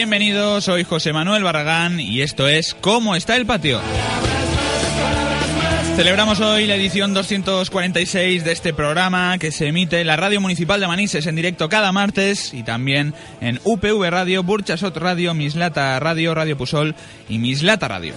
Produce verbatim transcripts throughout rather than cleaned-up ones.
bienvenidos, soy José Manuel Barragán y esto es ¿Cómo está el patio? Celebramos hoy la edición doscientos cuarenta y seis de este programa que se emite en la Radio Municipal de Manises en directo cada martes y también en U P V Radio, Burchasot Radio, Mislata Radio, Radio Pusol y Mislata Radio.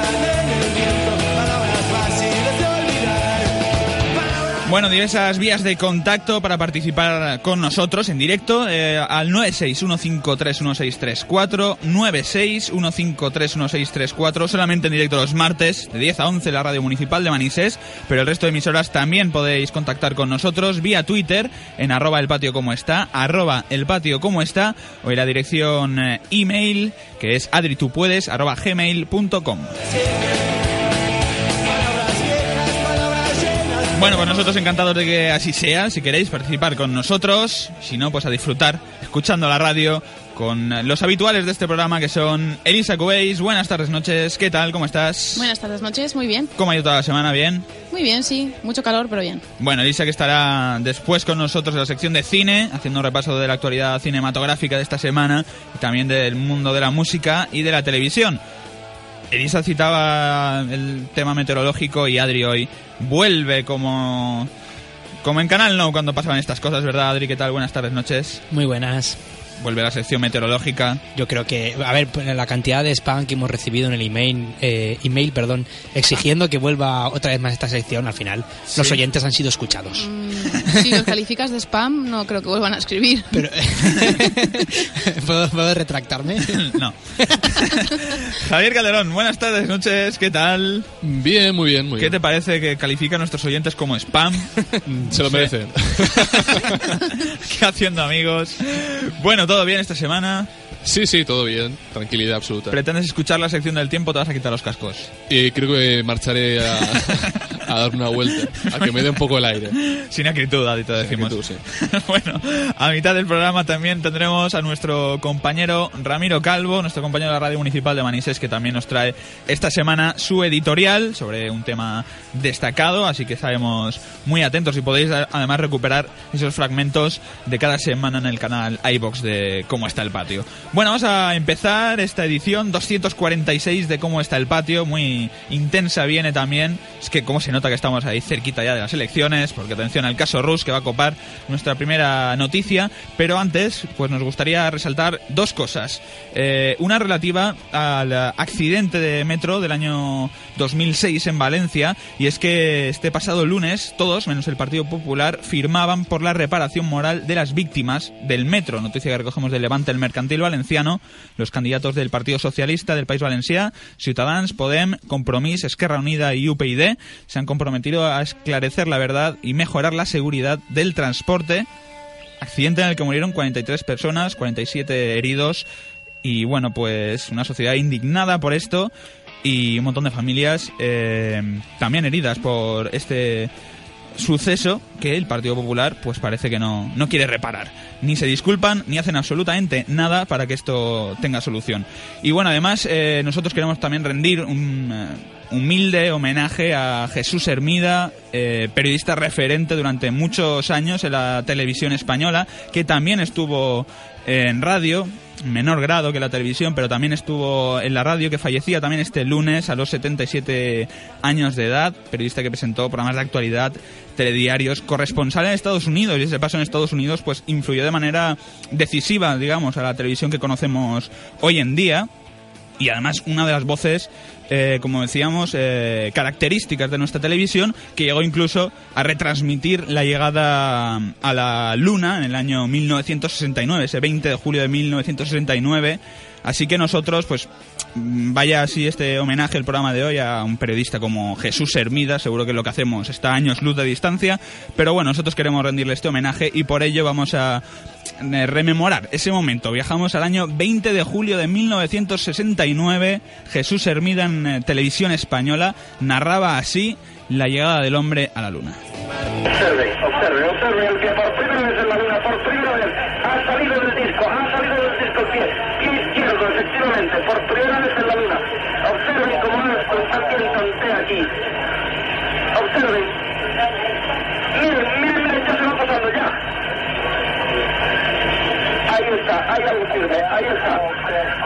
Bueno, diversas vías de contacto para participar con nosotros en directo eh, al nueve seis uno cinco tres uno seis tres cuatro, nueve seis uno cinco tres uno seis tres cuatro, solamente en directo los martes de diez a once en la Radio Municipal de Manises, pero el resto de emisoras también podéis contactar con nosotros vía Twitter en arroba el patio como está, arroba el patio como está, o en la dirección eh, email que es adritupuedes arroba gmail punto com. Bueno, pues nosotros encantados de que así sea. Si queréis participar con nosotros, si no, pues a disfrutar escuchando la radio con los habituales de este programa, que son Elisa Cubéis. Buenas tardes, noches. ¿Qué tal? ¿Cómo estás? Buenas tardes, noches. Muy bien. ¿Cómo ha ido toda la semana? ¿Bien? Muy bien, sí. Mucho calor, pero bien. Bueno, Elisa, que estará después con nosotros en la sección de cine, haciendo un repaso de la actualidad cinematográfica de esta semana y también del mundo de la música y de la televisión. Elisa citaba el tema meteorológico y Adri hoy vuelve como como en Canal No cuando pasaban estas cosas, ¿verdad, Adri? ¿Qué tal? Buenas tardes, noches. Muy buenas. Vuelve la sección meteorológica. Yo creo que, a ver, la cantidad de spam que hemos recibido en el email, eh, email, perdón, exigiendo que vuelva otra vez más esta sección, al final ¿sí? Los oyentes han sido escuchados. Mm, si los calificas de spam, no creo que vuelvan a escribir. Pero, ¿puedo, ¿Puedo retractarme? No. Javier Calderón, buenas tardes, noches, ¿qué tal? Bien, muy bien, muy ¿Qué bien. te parece que califica a nuestros oyentes como spam? Se lo merecen. ¿Qué haciendo, amigos? Bueno, ¿todo bien esta semana? Sí, sí, todo bien. Tranquilidad absoluta. ¿Pretendes escuchar la sección del tiempo o te vas a quitar los cascos? Y creo que marcharé a, a dar una vuelta, a que me dé un poco el aire. Sin acritud, Adi, te decimos. Sin acritud, sí. Bueno, a mitad del programa también tendremos a nuestro compañero Ramiro Calvo, nuestro compañero de la Radio Municipal de Manises, que también nos trae esta semana su editorial sobre un tema destacado, así que estaremos muy atentos y podéis además recuperar esos fragmentos de cada semana en el canal iVox de Cómo está el patio. Bueno, vamos a empezar esta edición doscientos cuarenta y seis de Cómo está el patio, muy intensa viene también, es que cómo se nota que estamos ahí cerquita ya de las elecciones, porque atención al caso Rus, que va a copar nuestra primera noticia, pero antes pues nos gustaría resaltar dos cosas, eh, una relativa al accidente de metro del año dos mil seis en Valencia, y es que este pasado lunes todos, menos el Partido Popular, firmaban por la reparación moral de las víctimas del metro, noticia que recogemos del Levante el Mercantil Valenciano. Los candidatos del Partido Socialista del País Valencià, Ciutadans, Podem, Compromís, Esquerra Unida y U P y se han comprometido a esclarecer la verdad y mejorar la seguridad del transporte. Accidente en el que murieron cuarenta y tres personas, cuarenta y siete heridos, y bueno, pues una sociedad indignada por esto y un montón de familias eh, también heridas por este suceso que el Partido Popular pues parece que no, no quiere reparar. Ni se disculpan, ni hacen absolutamente nada para que esto tenga solución. Y bueno, además eh, nosotros queremos también rendir un eh, humilde homenaje a Jesús Hermida, eh, periodista referente durante muchos años en la televisión española, que también estuvo en radio, en menor grado que la televisión, pero también estuvo en la radio, que fallecía también este lunes a los setenta y siete años de edad, periodista que presentó programas de actualidad, telediarios, corresponsal en Estados Unidos, y ese paso en Estados Unidos pues influyó de manera decisiva, digamos, a la televisión que conocemos hoy en día, y además una de las voces, eh, como decíamos, eh, características de nuestra televisión, que llegó incluso a retransmitir la llegada a la Luna en el año mil novecientos sesenta y nueve, ese veinte de julio de mil novecientos sesenta y nueve. Así que nosotros, pues, vaya así este homenaje, el programa de hoy, a un periodista como Jesús Hermida. Seguro que lo que hacemos está a años luz de distancia, pero bueno, nosotros queremos rendirle este homenaje y por ello vamos a rememorar ese momento. Viajamos al año veinte de julio de mil novecientos sesenta y nueve. Jesús Hermida en eh, televisión española narraba así la llegada del hombre a la Luna. Observe, observe, observe el que por primera vez en la Luna, por primera vez, ha salido del disco, ha salido del disco el pie, pie izquierdo, efectivamente, por primera vez en la Luna. Observen cómo está el tanteo aquí. Observen. Miren, miren, miren, ya se va pasando ya. Ahí está, ahí algo sirve, ahí está.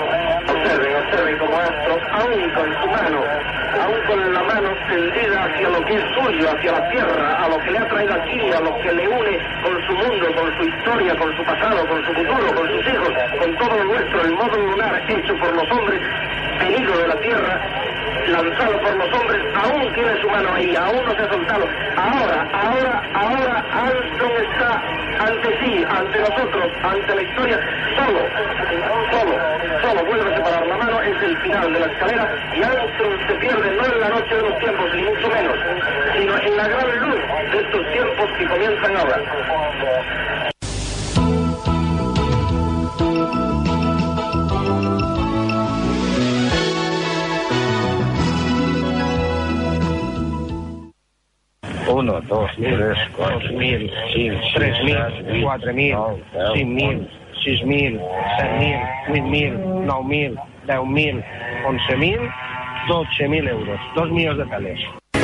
aún con su mano, aún con la mano tendida hacia lo que es suyo, hacia la tierra, a lo que le ha traído aquí, a lo que le une con su mundo, con su historia, con su pasado, con su futuro, con sus hijos, con todo lo nuestro, el modo lunar hecho por los hombres, venido de la tierra, lanzado por los hombres, aún tiene su mano ahí, aún no se ha soltado. Ahora, ahora, ahora, Armstrong está ante sí, ante nosotros, ante la historia, solo, solo, solo vuelve a separar la mano, es el final de la escalera, y Armstrong se pierde no en la noche de los tiempos, ni mucho menos, sino en la gran luz de estos tiempos que comienzan ahora. Uno, dos, tres, cuatro mil, tres mil, quatre mil, cinc mil, sis mil, set mil, vuit mil, nou mil, deu mil, onze mil, dotze mil euros, dos milions de peles.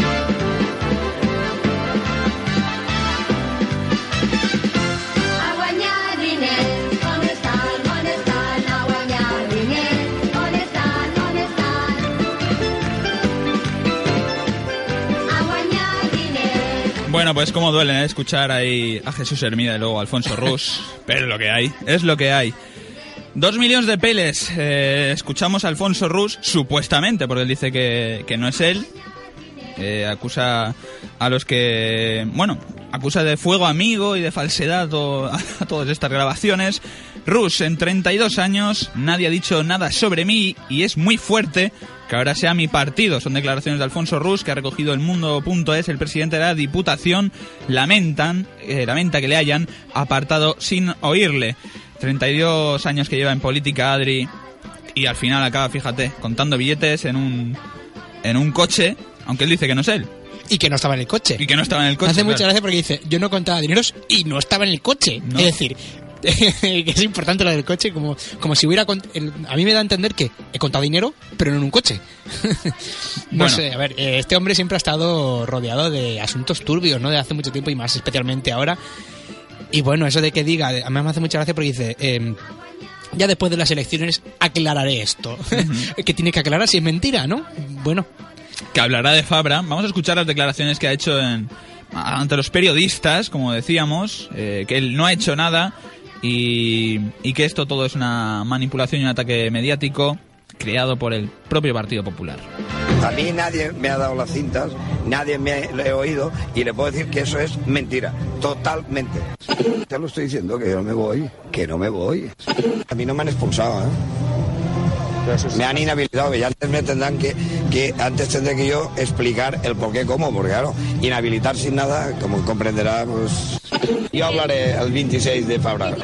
Bueno, pues cómo duele, ¿eh? Escuchar ahí a Jesús Hermida y luego a Alfonso Rus, pero es lo que hay, es lo que hay. Dos millones de peles, eh, escuchamos a Alfonso Rus, supuestamente, porque él dice que, que no es él, eh, acusa a los que, bueno, acusa de fuego amigo y de falsedad o, a, a todas estas grabaciones. Rus, en treinta y dos años, nadie ha dicho nada sobre mí y es muy fuerte que ahora sea mi partido. Son declaraciones de Alfonso Rus, que ha recogido el mundo punto es. El presidente de la Diputación lamentan, eh, lamenta que le hayan apartado sin oírle. treinta y dos años que lleva en política, Adri, y al final acaba, fíjate, contando billetes en un, en un coche, aunque él dice que no es él. Y que no estaba en el coche. Y que no estaba en el coche. Hace claro. mucha gracia porque dice, yo no contaba dineros y no estaba en el coche. No. Es decir, que es importante lo del coche, como, como si hubiera... Cont- el, a mí me da a entender que he contado dinero, pero no en un coche. no Bueno. sé, a ver, eh, este hombre siempre ha estado rodeado de asuntos turbios, ¿no? De hace mucho tiempo y más especialmente ahora. Y bueno, eso de que diga, a mí me hace mucha gracia porque dice... Eh, ya después de las elecciones aclararé esto. Uh-huh. Que tiene que aclarar si es mentira, ¿no? Bueno... Que hablará de Fabra. Vamos a escuchar las declaraciones que ha hecho en, ante los periodistas, como decíamos, eh, que él no ha hecho nada y, y que esto todo es una manipulación y un ataque mediático creado por el propio Partido Popular. A mí nadie me ha dado las cintas, nadie me ha, le he oído y le puedo decir que eso es mentira, totalmente. Te lo estoy diciendo, que yo no me voy, que no me voy. A mí no me han expulsado, ¿eh? Me han inhabilitado, que ya antes me tendrán que, que antes tendré que yo explicar el por qué, cómo, porque claro, inhabilitar sin nada, como comprenderá, pues yo hablaré el veintiséis de Fabra.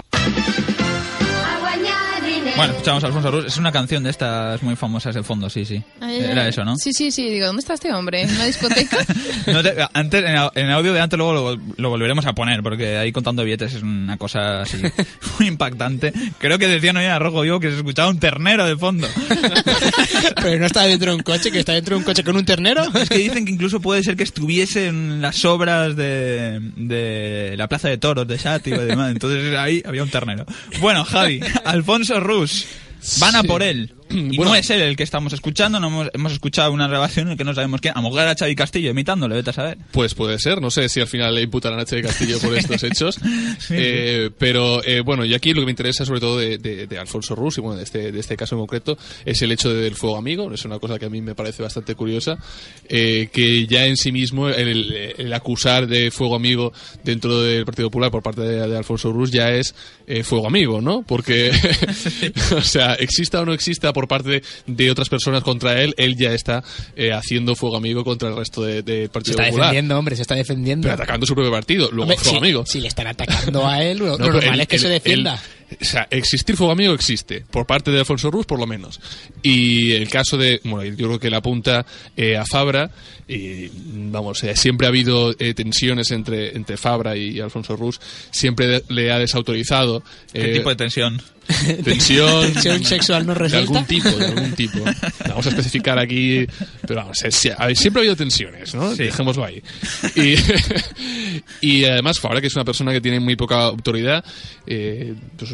Bueno, escuchamos a Alfonso Rus. Es una canción de estas muy famosas de fondo, sí, sí. Ay, Era ay. eso, ¿no? Sí, sí, sí. Digo, ¿dónde está este hombre? ¿En una discoteca? No te- antes, en, en audio de antes luego lo, lo volveremos a poner, porque ahí contando billetes es una cosa así muy impactante. Creo que decían hoy a Rojo Vivo que se escuchaba un ternero de fondo. Pero no está dentro de un coche, que está dentro de un coche con un ternero. Es que dicen que incluso puede ser que estuviese en las obras de, de la Plaza de Toros de Xàtiva y demás. Entonces ahí había un ternero. Bueno, Javi, Alfonso Rus, van a Sí. por él. Y Bueno. no es él el que estamos escuchando, no hemos, hemos escuchado una grabación en que no sabemos quién. A lo mejor era Xavi Castillo imitándole, vete a saber. Pues puede ser, no sé si al final le imputarán a Xavi Castillo por estos hechos. Sí, eh, pero eh, bueno, y aquí lo que me interesa sobre todo de, de, de Alfonso Rus, y bueno, de este, de este caso en concreto, es el hecho del fuego amigo. Es una cosa que a mí me parece bastante curiosa, eh, que ya en sí mismo el, el acusar de fuego amigo dentro del Partido Popular por parte de, de Alfonso Rus ya es eh, fuego amigo, ¿no? Porque, o sea, exista o no exista por parte de otras personas contra él, él ya está eh, haciendo fuego amigo contra el resto del de Se Partido está Popular. defendiendo, hombre, se está defendiendo. Pero atacando su propio partido, luego Hombre, fuego si, amigo. si le están atacando a él, lo, No, lo pero normal el- es que el- se defienda. el- o sea, existir fuego amigo existe, por parte de Alfonso Rus por lo menos. Y el caso de, bueno, yo creo que le apunta eh, a Fabra, y vamos, eh, siempre ha habido eh, tensiones entre, entre Fabra y Alfonso Rus, siempre de- le ha desautorizado. ¿Qué eh, tipo de tensión? Tensión, Tensión sexual no de resuelta. algún tipo, de algún tipo. Vamos a especificar aquí, pero vamos, es- a ver, siempre ha habido tensiones, ¿no? Sí. Dejémoslo ahí. Y, y además Fabra, que es una persona que tiene muy poca autoridad, eh, pues una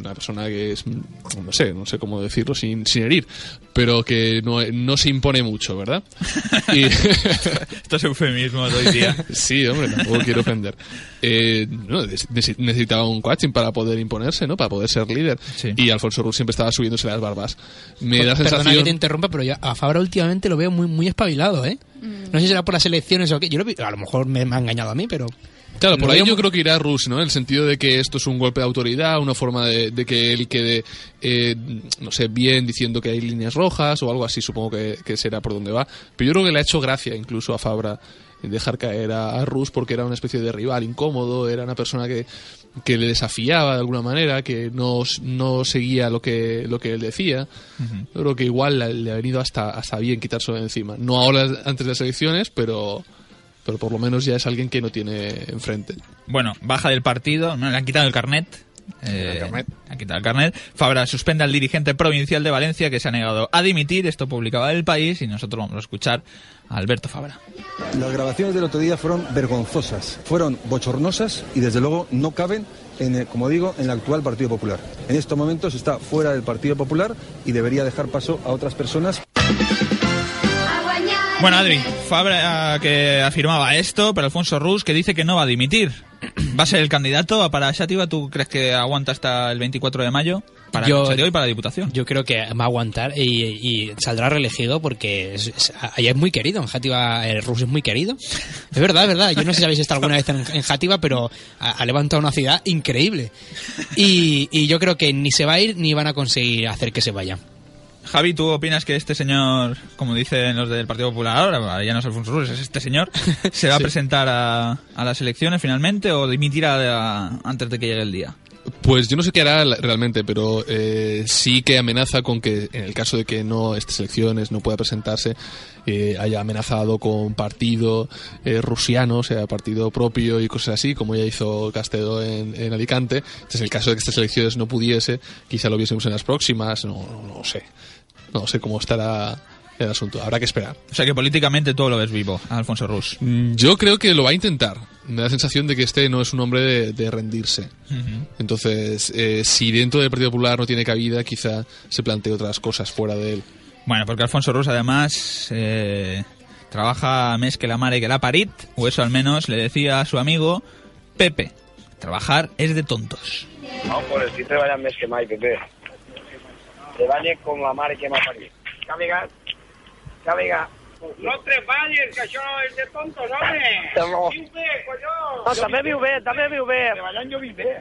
una persona que es, no sé, no sé cómo decirlo sin, sin herir, pero que no, no se impone mucho, ¿verdad? Y esto es eufemismo de hoy día. Sí, hombre, tampoco quiero ofender. Eh, no, necesitaba un coaching para poder imponerse, ¿no? Para poder ser líder. Sí. Y Alfonso Rus siempre estaba subiéndose las barbas. Me pues, da sensación... Perdona que te interrumpa, pero yo a Fabra últimamente lo veo muy, muy espabilado, ¿eh? Mm. No sé si será por las elecciones o qué. Yo lo, a lo mejor me, me ha engañado a mí, pero... Claro, por ahí yo creo que irá Rus, ¿no? En el sentido de que esto es un golpe de autoridad, una forma de, de que él quede, eh, no sé, bien diciendo que hay líneas rojas o algo así, supongo que, que será por donde va. Pero yo creo que le ha hecho gracia incluso a Fabra dejar caer a, a Rus porque era una especie de rival incómodo, era una persona que, que le desafiaba de alguna manera, que no, no seguía lo que, lo que él decía. Uh-huh. Yo creo que igual le, le ha venido hasta, hasta bien quitárselo de encima. No ahora antes de las elecciones, pero... pero por lo menos ya es alguien que no tiene enfrente. Bueno, baja del partido, ¿no? Le han quitado el carnet. Eh, el carnet. Le han quitado el carnet. Fabra suspende al dirigente provincial de Valencia que se ha negado a dimitir. Esto publicaba El País y nosotros vamos a escuchar a Alberto Fabra. Las grabaciones del otro día fueron vergonzosas, fueron bochornosas y desde luego no caben, en el, como digo, en el actual Partido Popular. En estos momentos está fuera del Partido Popular y debería dejar paso a otras personas. Bueno, Adri, Fabra que afirmaba esto, pero Alfonso Rus que dice que no va a dimitir. ¿Va a ser el candidato para Xàtiva? ¿Tú crees que aguanta hasta el veinticuatro de mayo? Para el Consejo y para la Diputación. Yo creo que va a aguantar y, y saldrá reelegido porque es, es, allá es muy querido. En Xàtiva el Rus es muy querido. Es verdad, es verdad. Yo no sé si habéis estado alguna vez en, en Xàtiva, pero ha, ha levantado una ciudad increíble. Y, y yo creo que ni se va a ir ni van a conseguir hacer que se vaya. Javi, ¿tú opinas que este señor, como dicen los del Partido Popular ahora, ya no es Alfonso Rus, es este señor, se va sí. a presentar a, a las elecciones finalmente o dimitirá a, antes de que llegue el día? Pues yo no sé qué hará realmente, pero eh, sí que amenaza con que en el caso de que no estas elecciones no pueda presentarse, eh, haya amenazado con partido eh, rusiano, o sea, partido propio y cosas así, como ya hizo Castedo en, en Alicante. Entonces, en el caso de que estas elecciones no pudiese, quizá lo viésemos en las próximas, no, no, no sé. No sé cómo estará el asunto. Habrá que esperar. O sea que políticamente todo lo ves vivo, Alfonso Rus. Yo creo que lo va a intentar. Me da la sensación de que este no es un hombre de, de rendirse. Uh-huh. Entonces, eh, si dentro del Partido Popular no tiene cabida, quizá se plantee otras cosas fuera de él. Bueno, porque Alfonso Rus además eh, trabaja més que la mare que la parit, o eso al menos le decía a su amigo Pepe. Trabajar es de tontos. No, pues si treballan més que mai, Pepe. Treballe com la mare que m'ha parit. Càmiga, càmiga. No treballes, que això és de tontos, home! No. Viu bé, collons! No, també viu bé, també viu bé. Treballant jo viu bé.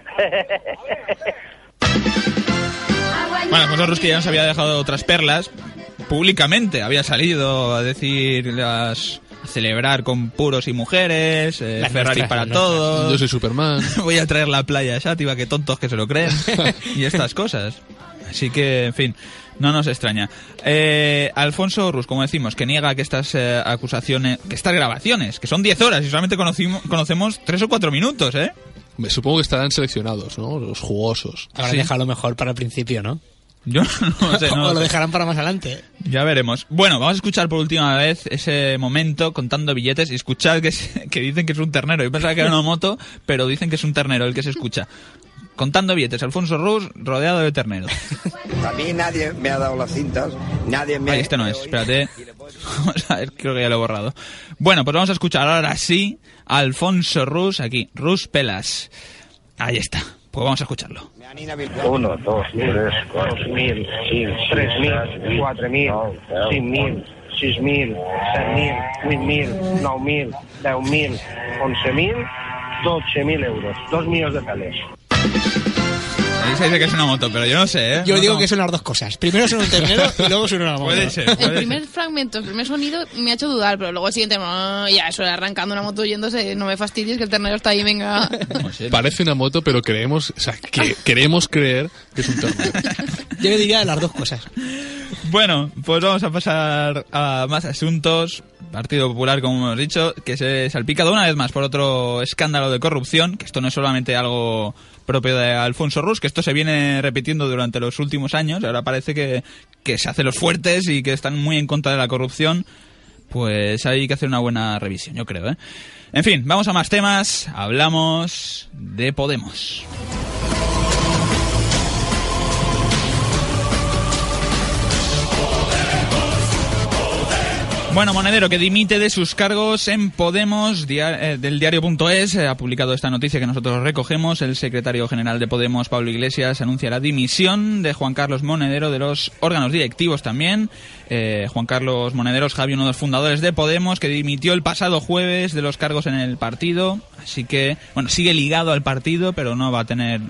Bueno, Alfonso Rus, que ya nos había dejado otras perlas, públicamente había salido a decir las... a celebrar con puros y mujeres, eh, Ferrari para no, todos. Yo soy Superman. Voy a traer la playa a Xàtiva, que tontos que se lo creen. Y estas cosas. Así que, en fin, no nos extraña. Eh, Alfonso Rus, como decimos, que niega que estas eh, acusaciones, que estas grabaciones, que son diez horas y solamente conocimos, conocemos tres o cuatro minutos, ¿eh? Me supongo que estarán seleccionados, ¿no? Los jugosos. Habrán sí. dejado lo mejor para el principio, ¿no? Yo no sé, no o lo lo sé. dejarán para más adelante. Ya veremos. Bueno, vamos a escuchar por última vez ese momento contando billetes y escuchar que, que dicen que es un ternero. Yo pensaba que era una moto, pero dicen que es un ternero el que se escucha. Contando billetes, Alfonso Rus rodeado de terneros. A mí nadie me ha dado las cintas, nadie me ha... Ahí este no es, espérate. Vamos a ver, creo que ya lo he borrado. Bueno, pues vamos a escuchar ahora sí a Alfonso Rus, aquí, Rus Pelas. Ahí está, pues vamos a escucharlo. Uno, dos, tres, cuatro mil, tres mil, cuatro mil, cinco mil, seis mil, set mil, vuit mil, nou mil, deu mil, onze mil, dotze mil euros, dos millones de peles. Ahí se dice que es una moto, pero yo no sé, ¿eh? Yo no, digo no. que son las dos cosas. Primero son un ternero y luego son una moto. Puede ser, puede El primer ser. fragmento, el primer sonido me ha hecho dudar, pero luego el siguiente, no, ya, eso de arrancando una moto yéndose, no me fastidies que el ternero está ahí, venga. Parece una moto, pero creemos, o sea, que queremos creer que es un ternero. Yo le diría las dos cosas. Bueno, pues vamos a pasar a más asuntos. Partido Popular, como hemos dicho, que se salpica de una vez más por otro escándalo de corrupción, que esto no es solamente algo propio de Alfonso Rus, que esto se viene repitiendo durante los últimos años. Ahora parece que, que se hace los fuertes y que están muy en contra de la corrupción. Pues hay que hacer una buena revisión, yo creo, ¿eh? En fin, vamos a más temas. Hablamos de Podemos. Bueno, Monedero, que dimite de sus cargos en Podemos, dia- eh, del diario.es, eh, ha publicado esta noticia que nosotros recogemos. El secretario general de Podemos, Pablo Iglesias, anuncia la dimisión de Juan Carlos Monedero de los órganos directivos también. Eh, Juan Carlos Monedero es Javi, uno de los fundadores de Podemos, que dimitió el pasado jueves de los cargos en el partido. Así que, bueno, sigue ligado al partido, pero no va a tener,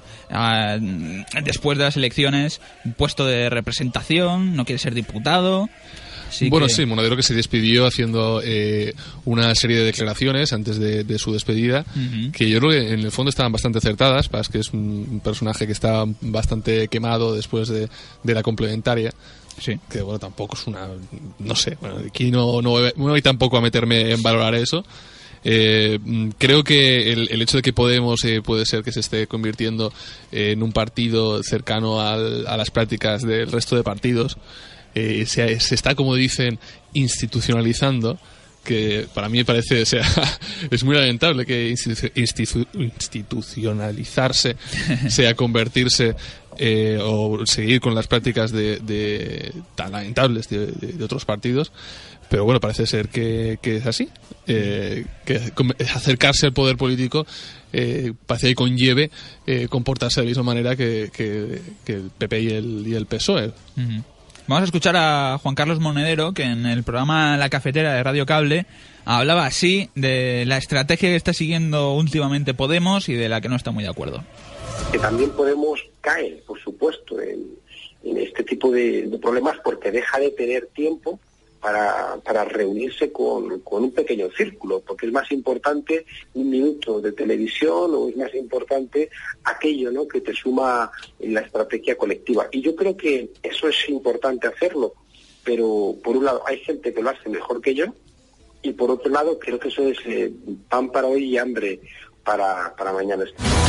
eh, después de las elecciones, un puesto de representación, no quiere ser diputado. Así bueno, que... sí, Monedero que se despidió haciendo eh, una serie de declaraciones antes de, de su despedida, uh-huh. que yo creo que en el fondo estaban bastante acertadas, para que es un personaje que está bastante quemado después de, de la complementaria. Sí. Que bueno, tampoco es una... no sé, bueno, aquí no, no, no voy tampoco a meterme en valorar eso. Eh, creo que el, el hecho de que Podemos eh, puede ser que se esté convirtiendo eh, en un partido cercano al, a las prácticas del resto de partidos, eh, se, se está, como dicen, institucionalizando, que para mí me parece, o sea, es muy lamentable que institu- institu- institucionalizarse sea convertirse eh, o seguir con las prácticas de, de tan lamentables de, de, de otros partidos. Pero bueno, parece ser que, que es así, eh, que acercarse al poder político eh, parece que conlleve eh, comportarse de la misma manera que, que, que el P P y el, y el P S O E. Uh-huh. Vamos a escuchar a Juan Carlos Monedero, que en el programa La Cafetera de Radio Cable hablaba así de la estrategia que está siguiendo últimamente Podemos y de la que no está muy de acuerdo. Que también Podemos cae, por supuesto, en, en este tipo de, de problemas porque deja de tener tiempo para, para reunirse con, con un pequeño círculo, porque es más importante un minuto de televisión o es más importante aquello, ¿no?, que te suma en la estrategia colectiva. Y yo creo que eso es importante hacerlo, pero por un lado hay gente que lo hace mejor que yo y por otro lado creo que eso es eh, pan para hoy y hambre para, para mañana.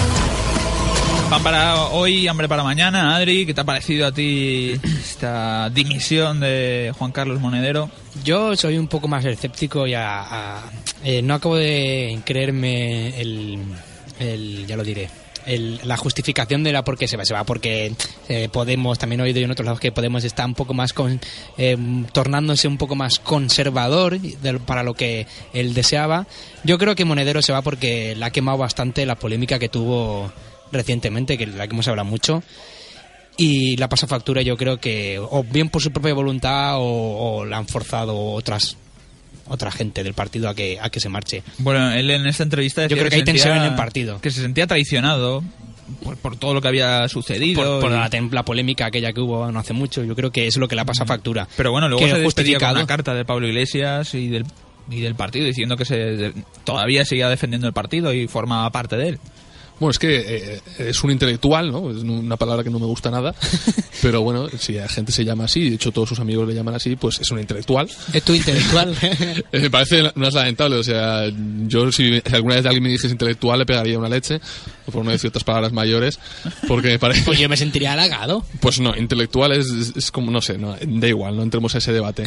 Pan para hoy, hambre para mañana. Adri, ¿qué te ha parecido a ti esta dimisión de Juan Carlos Monedero? Yo soy un poco más escéptico y a, a, eh, no acabo de creerme el, el ya lo diré, el, la justificación de la por qué se va. Se va porque eh, Podemos, también he oído yo en otros lados que Podemos está un poco más con, eh, tornándose un poco más conservador de, para lo que él deseaba. Yo creo que Monedero se va porque le ha quemado bastante la polémica que tuvo recientemente, que la que hemos hablado mucho, y la pasa factura. Yo creo que o bien por su propia voluntad o, o la han forzado otras otra gente del partido a que a que se marche. Bueno, él en esta entrevista decía yo creo que, que hay sentía, tensión en el partido, que se sentía traicionado por, por todo lo que había sucedido, por, por y... la, la polémica aquella que hubo no hace mucho. Yo creo que es lo que le ha pasado factura. Pero bueno, luego que se despedía con justificado. una carta de Pablo Iglesias y del y del partido diciendo que se de, todavía seguía defendiendo el partido y formaba parte de él. Bueno, es que eh, es un intelectual, ¿no? Es una palabra que no me gusta nada, pero bueno, si la gente se llama así, de hecho todos sus amigos le llaman así, pues es un intelectual. Es tu intelectual. Me parece más lamentable, o sea, yo si alguna vez alguien me dijese intelectual le pegaría una leche, por no decir otras palabras mayores, porque me parece... Pues yo me sentiría halagado. Pues no, intelectual es, es, es como, no sé, no, da igual, no entremos a ese debate.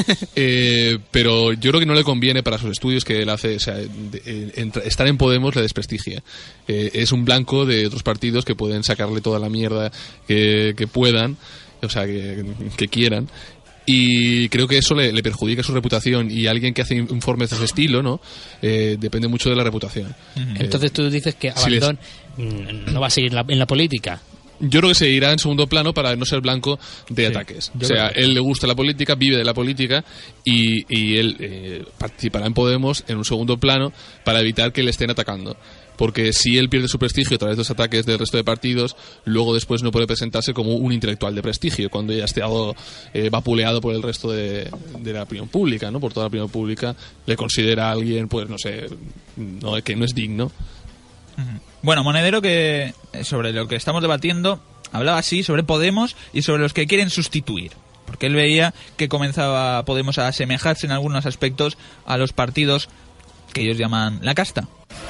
eh, pero yo creo que no le conviene para sus estudios que él hace, o sea, de, de, de, estar en Podemos le desprestigia. Eh, es un blanco de otros partidos que pueden sacarle toda la mierda que, que puedan, o sea, que, que quieran, y creo que eso le, le perjudica su reputación, y alguien que hace informes de ese estilo, ¿no? Eh, depende mucho de la reputación. Uh-huh. Entonces tú dices que Abaldón si les... no va a seguir en la, en la política. Yo creo que se irá en segundo plano para no ser blanco de sí, ataques. O sea, él le gusta la política, vive de la política, y, y él eh, participará en Podemos en un segundo plano para evitar que le estén atacando. Porque si él pierde su prestigio a través de los ataques del resto de partidos, luego después no puede presentarse como un intelectual de prestigio, cuando ya esté algo eh, vapuleado por el resto de, de la opinión pública, ¿no? Por toda la opinión pública le considera a alguien, pues no sé, no, que no es digno. Bueno, Monedero, que sobre lo que estamos debatiendo, hablaba así sobre Podemos y sobre los que quieren sustituir. Porque él veía que comenzaba Podemos a asemejarse en algunos aspectos a los partidos que ellos llaman la casta.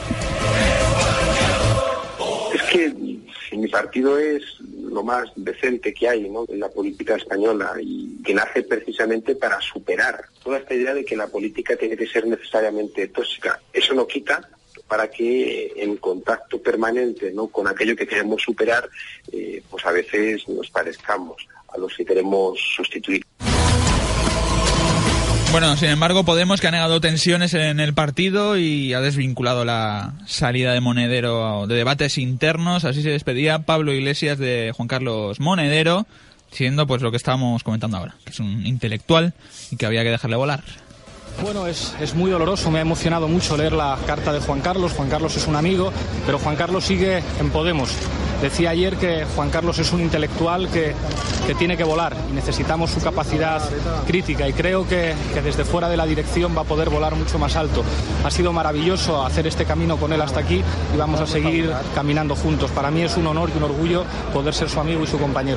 Es que si mi partido es lo más decente que hay, ¿no?, en la política española, y que nace precisamente para superar toda esta idea de que la política tiene que ser necesariamente tóxica. Eso no quita para que en contacto permanente, ¿no?, con aquello que queremos superar, eh, pues a veces nos parezcamos a los que queremos sustituir. Bueno, sin embargo, Podemos, que ha negado tensiones en el partido y ha desvinculado la salida de Monedero de debates internos. Así se despedía Pablo Iglesias de Juan Carlos Monedero, siendo pues lo que estábamos comentando ahora, que es un intelectual y que había que dejarle volar. Bueno, es, es muy doloroso, me ha emocionado mucho leer la carta de Juan Carlos. Juan Carlos es un amigo, pero Juan Carlos sigue en Podemos. Decía ayer que Juan Carlos es un intelectual que, que tiene que volar y necesitamos su capacidad crítica, y creo que, que desde fuera de la dirección va a poder volar mucho más alto. Ha sido maravilloso hacer este camino con él hasta aquí y vamos a seguir caminando juntos. Para mí es un honor y un orgullo poder ser su amigo y su compañero.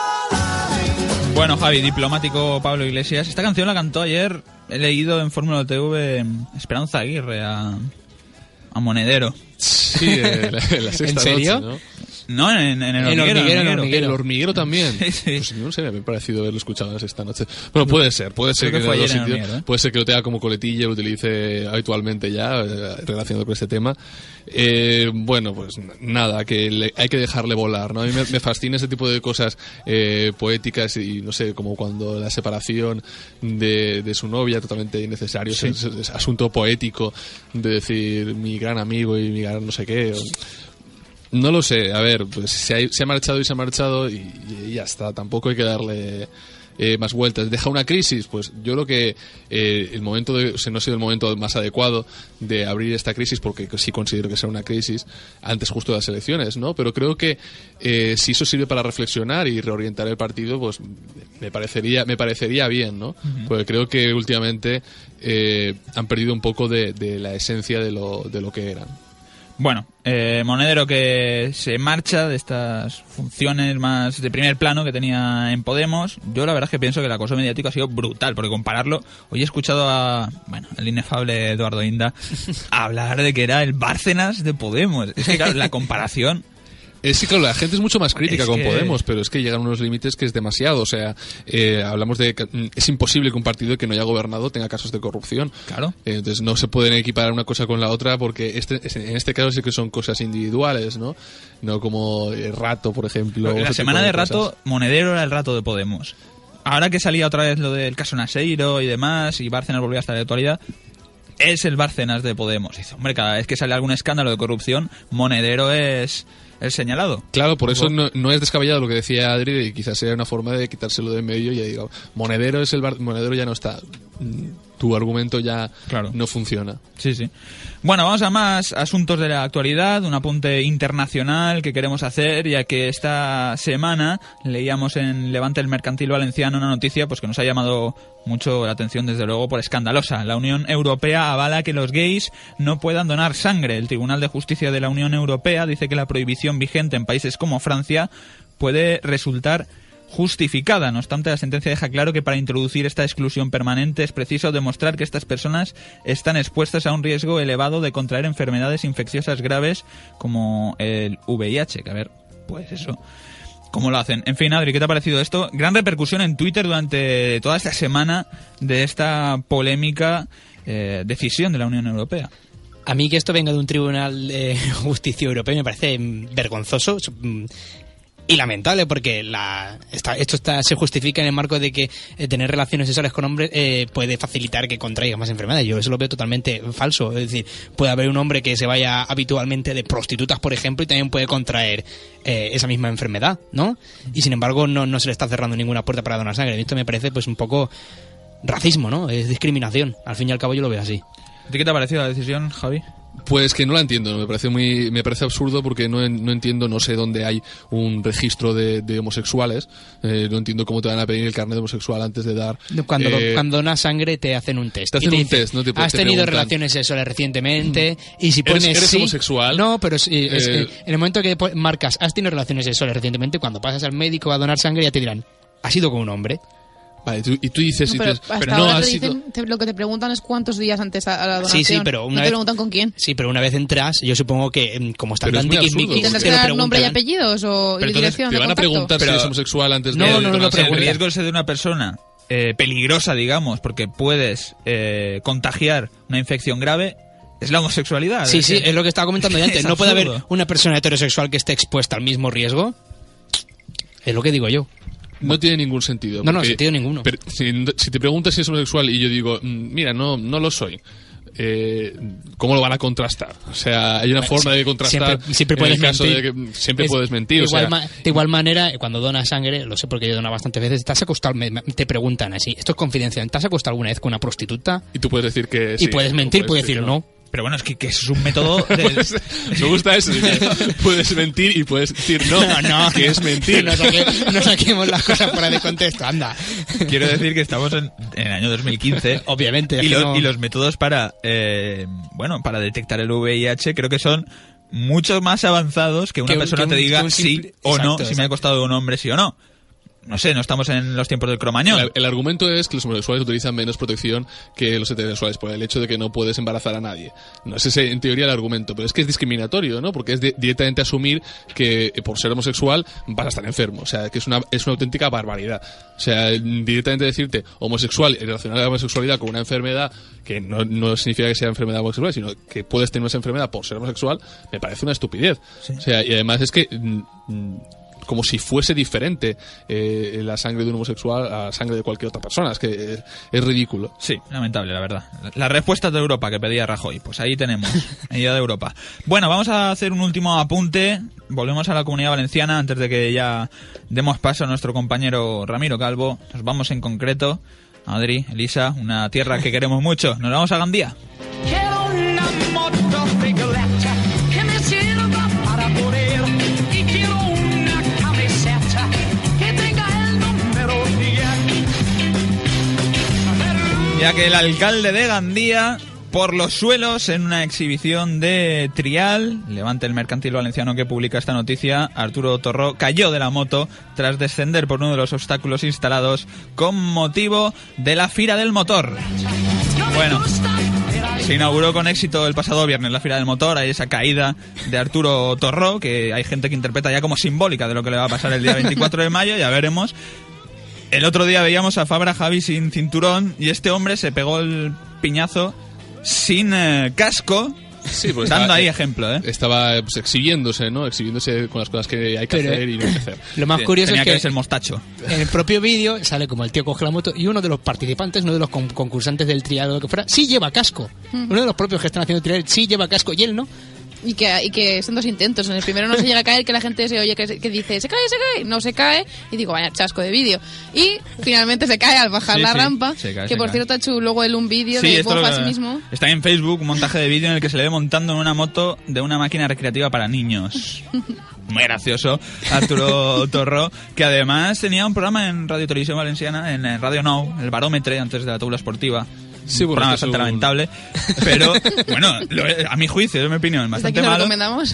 Bueno, Javi, diplomático Pablo Iglesias. Esta canción la cantó ayer, he leído en Fórmula T V, Esperanza Aguirre a, a Monedero. Sí, eh, la, la sexta ¿En serio? noche, ¿no? No, en, en el En hormiguero. hormiguero, en en hormiguero. El hormiguero también. Sí, sí. Pues no sé, me ha parecido haberlo escuchado esta noche. Bueno, puede ser, puede ser Creo que que, fue en los ayer en el sitios- hormiguero, ¿eh? puede ser que lo tenga como coletilla, lo utilice habitualmente ya, eh, relacionado con este tema. Eh, bueno, pues nada, que le- hay que dejarle volar, ¿no? A mí me, me fascina ese tipo de cosas eh, poéticas y no sé, como cuando la separación de, de su novia, totalmente innecesario, Sí. ese, ese asunto poético de decir mi gran amigo y mi gran no sé qué. O, no lo sé, a ver, pues se ha, se ha marchado y se ha marchado y, y ya está, tampoco hay que darle eh, más vueltas. ¿Deja una crisis? Pues yo creo que eh, el momento de, o sea, no ha sido el momento más adecuado de abrir esta crisis, porque sí considero que sea una crisis antes justo de las elecciones, ¿no? Pero creo que eh, si eso sirve para reflexionar y reorientar el partido, pues me parecería, me parecería bien, ¿no? Uh-huh. Porque creo que últimamente eh, han perdido un poco de, de la esencia de lo, de lo que eran. Bueno, eh, Monedero que se marcha de estas funciones más de primer plano que tenía en Podemos. Yo la verdad es que pienso que el acoso mediático ha sido brutal, porque compararlo, hoy he escuchado a, bueno, el inefable Eduardo Inda hablar de que era el Bárcenas de Podemos. Es que claro, la comparación... Es que claro, la gente es mucho más crítica Es con que... Podemos, pero es que llegan unos límites que es demasiado. O sea, eh, hablamos de que es imposible que un partido que no haya gobernado tenga casos de corrupción. Claro. Eh, entonces no se pueden equiparar una cosa con la otra, porque este, en este caso sí que son cosas individuales, ¿no? No como el Rato, por ejemplo. La semana de, de Rato, Monedero era el Rato de Podemos. Ahora que salía otra vez lo del caso Naseiro y demás, y Bárcenas volvía hasta la actualidad, es el Bárcenas de Podemos. Dice, hombre, cada vez que sale algún escándalo de corrupción, Monedero es el señalado. Claro, por eso no, no es descabellado lo que decía Adri, y quizás sea una forma de quitárselo de en medio y ya digo, Monedero es el bar, Monedero ya no está. Tu argumento ya claro. no funciona. Sí, sí. Bueno, vamos a más asuntos de la actualidad, un apunte internacional que queremos hacer, ya que esta semana leíamos en Levante el Mercantil Valenciano una noticia pues que nos ha llamado mucho la atención, desde luego, por escandalosa. La Unión Europea avala que los gays no puedan donar sangre. El Tribunal de Justicia de la Unión Europea dice que la prohibición vigente en países como Francia puede resultar justificada. No obstante, la sentencia deja claro que para introducir esta exclusión permanente es preciso demostrar que estas personas están expuestas a un riesgo elevado de contraer enfermedades infecciosas graves como el V I H. Que a ver, pues eso, ¿cómo lo hacen? En fin, Adri, ¿qué te ha parecido esto? Gran repercusión en Twitter durante toda esta semana de esta polémica eh, decisión de la Unión Europea. A mí que esto venga de un tribunal de justicia europeo me parece vergonzoso y lamentable, porque la, esta, esto está, se justifica en el marco de que eh, tener relaciones sexuales con hombres eh, puede facilitar que contraiga más enfermedades. Yo eso lo veo totalmente falso. Es decir, puede haber un hombre que se vaya habitualmente de prostitutas, por ejemplo, y también puede contraer eh, esa misma enfermedad, ¿no? Y sin embargo no, no se le está cerrando ninguna puerta para donar sangre. Esto me parece pues un poco racismo, ¿no? Es discriminación. Al fin y al cabo yo lo veo así. ¿A ti qué te ha parecido la decisión, Javi? Pues que no la entiendo, me parece muy, me parece absurdo, porque no, no entiendo, no sé dónde hay un registro de, de homosexuales, eh, no entiendo cómo te van a pedir el carnet de homosexual antes de dar... Cuando, eh, cuando donas sangre te hacen un test. Te hacen te un dicen, test, ¿no? Te, has te tenido preguntan, relaciones sexuales recientemente, y si pones ¿Eres, eres sí, homosexual? No, pero sí, es, Eh, eh, en el momento que marcas has tenido relaciones sexuales recientemente, cuando pasas al médico a donar sangre ya te dirán, ¿has sido con un hombre? Vale, tú, y tú dices... No, pero y tú, hasta pero ahora no, te has dicen, sido... te, lo que te preguntan es cuántos días antes a, a la donación. Sí, sí, pero una no vez, te preguntan con quién. Sí, pero una vez entras, yo supongo que como están Pero tan es muy tiquismiquis, absurdo, ¿Tendrás te que lo dar nombre y preguntan. apellidos o Pero y entonces dirección te de van a contacto? preguntar Pero- si eres homosexual antes de... No, no, no, de no, donar pero El sangre. riesgo es de una persona eh, peligrosa, digamos, porque puedes eh, contagiar una infección grave, es la homosexualidad. Sí, es sí, que- es lo que estaba comentando ya antes. es No puede haber absurdo. una persona heterosexual que esté expuesta al mismo riesgo. Es lo que digo yo. No tiene ningún sentido. No, no, porque- sentido ninguno. pero si, si te preguntas si es homosexual y yo digo, "Mm, mira, no, no lo soy. Eh, ¿Cómo lo van a contrastar? O sea, hay una Bueno, forma de contrastar siempre, siempre en puedes el caso mentir. de que siempre Es- puedes mentir. De o sea, igual, ma- de igual manera, cuando donas sangre, lo sé porque yo dono bastantes veces, ¿te has acostado? Me- me- te preguntan así, esto es confidencial, ¿te has acostado alguna vez con una prostituta? y tú puedes decir que y sí, puedes o mentir, puedes decir decir que no. Pero bueno, es que, que eso es un método de... Me gusta eso. de que puedes mentir y puedes decir no, No, no, que es mentir. No, saque- no saquemos las cosas fuera de contexto, anda. Quiero decir que estamos en, en el año dos mil quince. Obviamente. es Y, que lo- no- y los métodos para, eh, bueno, para detectar el V I H creo que son mucho más avanzados que una Que un- persona que te un- diga que un simple- sí o no, exacto, si me ha exacto. costado un hombre sí o no. No sé, no estamos en los tiempos del Cromañón. El, el argumento es que los homosexuales utilizan menos protección que los heterosexuales por el hecho de que no puedes embarazar a nadie. No es ese, en teoría, el argumento, pero es que es discriminatorio, ¿no? Porque es de- directamente asumir que eh, por ser homosexual vas a estar enfermo. O sea, que es una, es una auténtica barbaridad. O sea, directamente decirte homosexual y relacionar la homosexualidad con una enfermedad que no, no significa que sea enfermedad homosexual, sino que puedes tener esa enfermedad por ser homosexual, me parece una estupidez. O sea, y además es que... mm, mm, como si fuese diferente eh, la sangre de un homosexual a la sangre de cualquier otra persona. Es que es, es ridículo. Sí, lamentable, la verdad. La respuesta de Europa que pedía Rajoy, pues ahí tenemos, medida de Europa. Bueno, vamos a hacer un último apunte. Volvemos a la Comunidad Valenciana antes de que ya demos paso a nuestro compañero Ramiro Calvo. Nos vamos en concreto, Adri, Elisa, una tierra que queremos mucho. Nos vamos a Gandía. Quiero una moto figoletta que me sirva para poder y quiero una camiseta que tenga el número diez. Ya que el alcalde de Gandía, por los suelos, en una exhibición de Trial, Levante el Mercantil Valenciano que publica esta noticia, Arturo Torró cayó de la moto tras descender por uno de los obstáculos instalados con motivo de la Fira del Motor. Bueno, se inauguró con éxito el pasado viernes la Fira del Motor. Hay esa caída de Arturo Torró, que hay gente que interpreta ya como simbólica de lo que le va a pasar el día veinticuatro de mayo, ya veremos. El otro día veíamos a Fabra Javi sin cinturón y este hombre se pegó el piñazo sin eh, casco, Sí, pues dando estaba, ahí ejemplo, ¿eh? Estaba pues, exhibiéndose, ¿no? Exhibiéndose con las cosas que hay que Pero, hacer y no hay que hacer. Lo más Sí, curioso tenía es que que verse el mostacho. en el propio vídeo sale como el tío coge la moto y uno de los participantes, uno de los con- concursantes del trial o lo que fuera, sí lleva casco. Uno de los propios que están haciendo el trial sí lleva casco y él no. Y que, y que son dos intentos. En el primero no se llega a caer, que la gente se oye que, se- que dice, se cae, se cae, no se cae. Y digo, vaya chasco de vídeo. Y finalmente se cae al bajar Sí, la sí, rampa. se cae, que se por cae. cierto ha hecho luego él un vídeo Sí, de esto Bofa a lo- sí mismo. está en Facebook, un montaje de vídeo en el que se le ve montando en una moto de una máquina recreativa para niños. Muy gracioso, Arturo Torró, que además tenía un programa en Radio Televisión Valenciana, en eh, Radio Now, el Barómetre, antes de la Taula Esportiva. Sí, un bueno, programa esto es bastante un- lamentable, pero bueno, lo- a mi juicio, es mi opinión, Desde aquí bastante lo malo. recomendamos.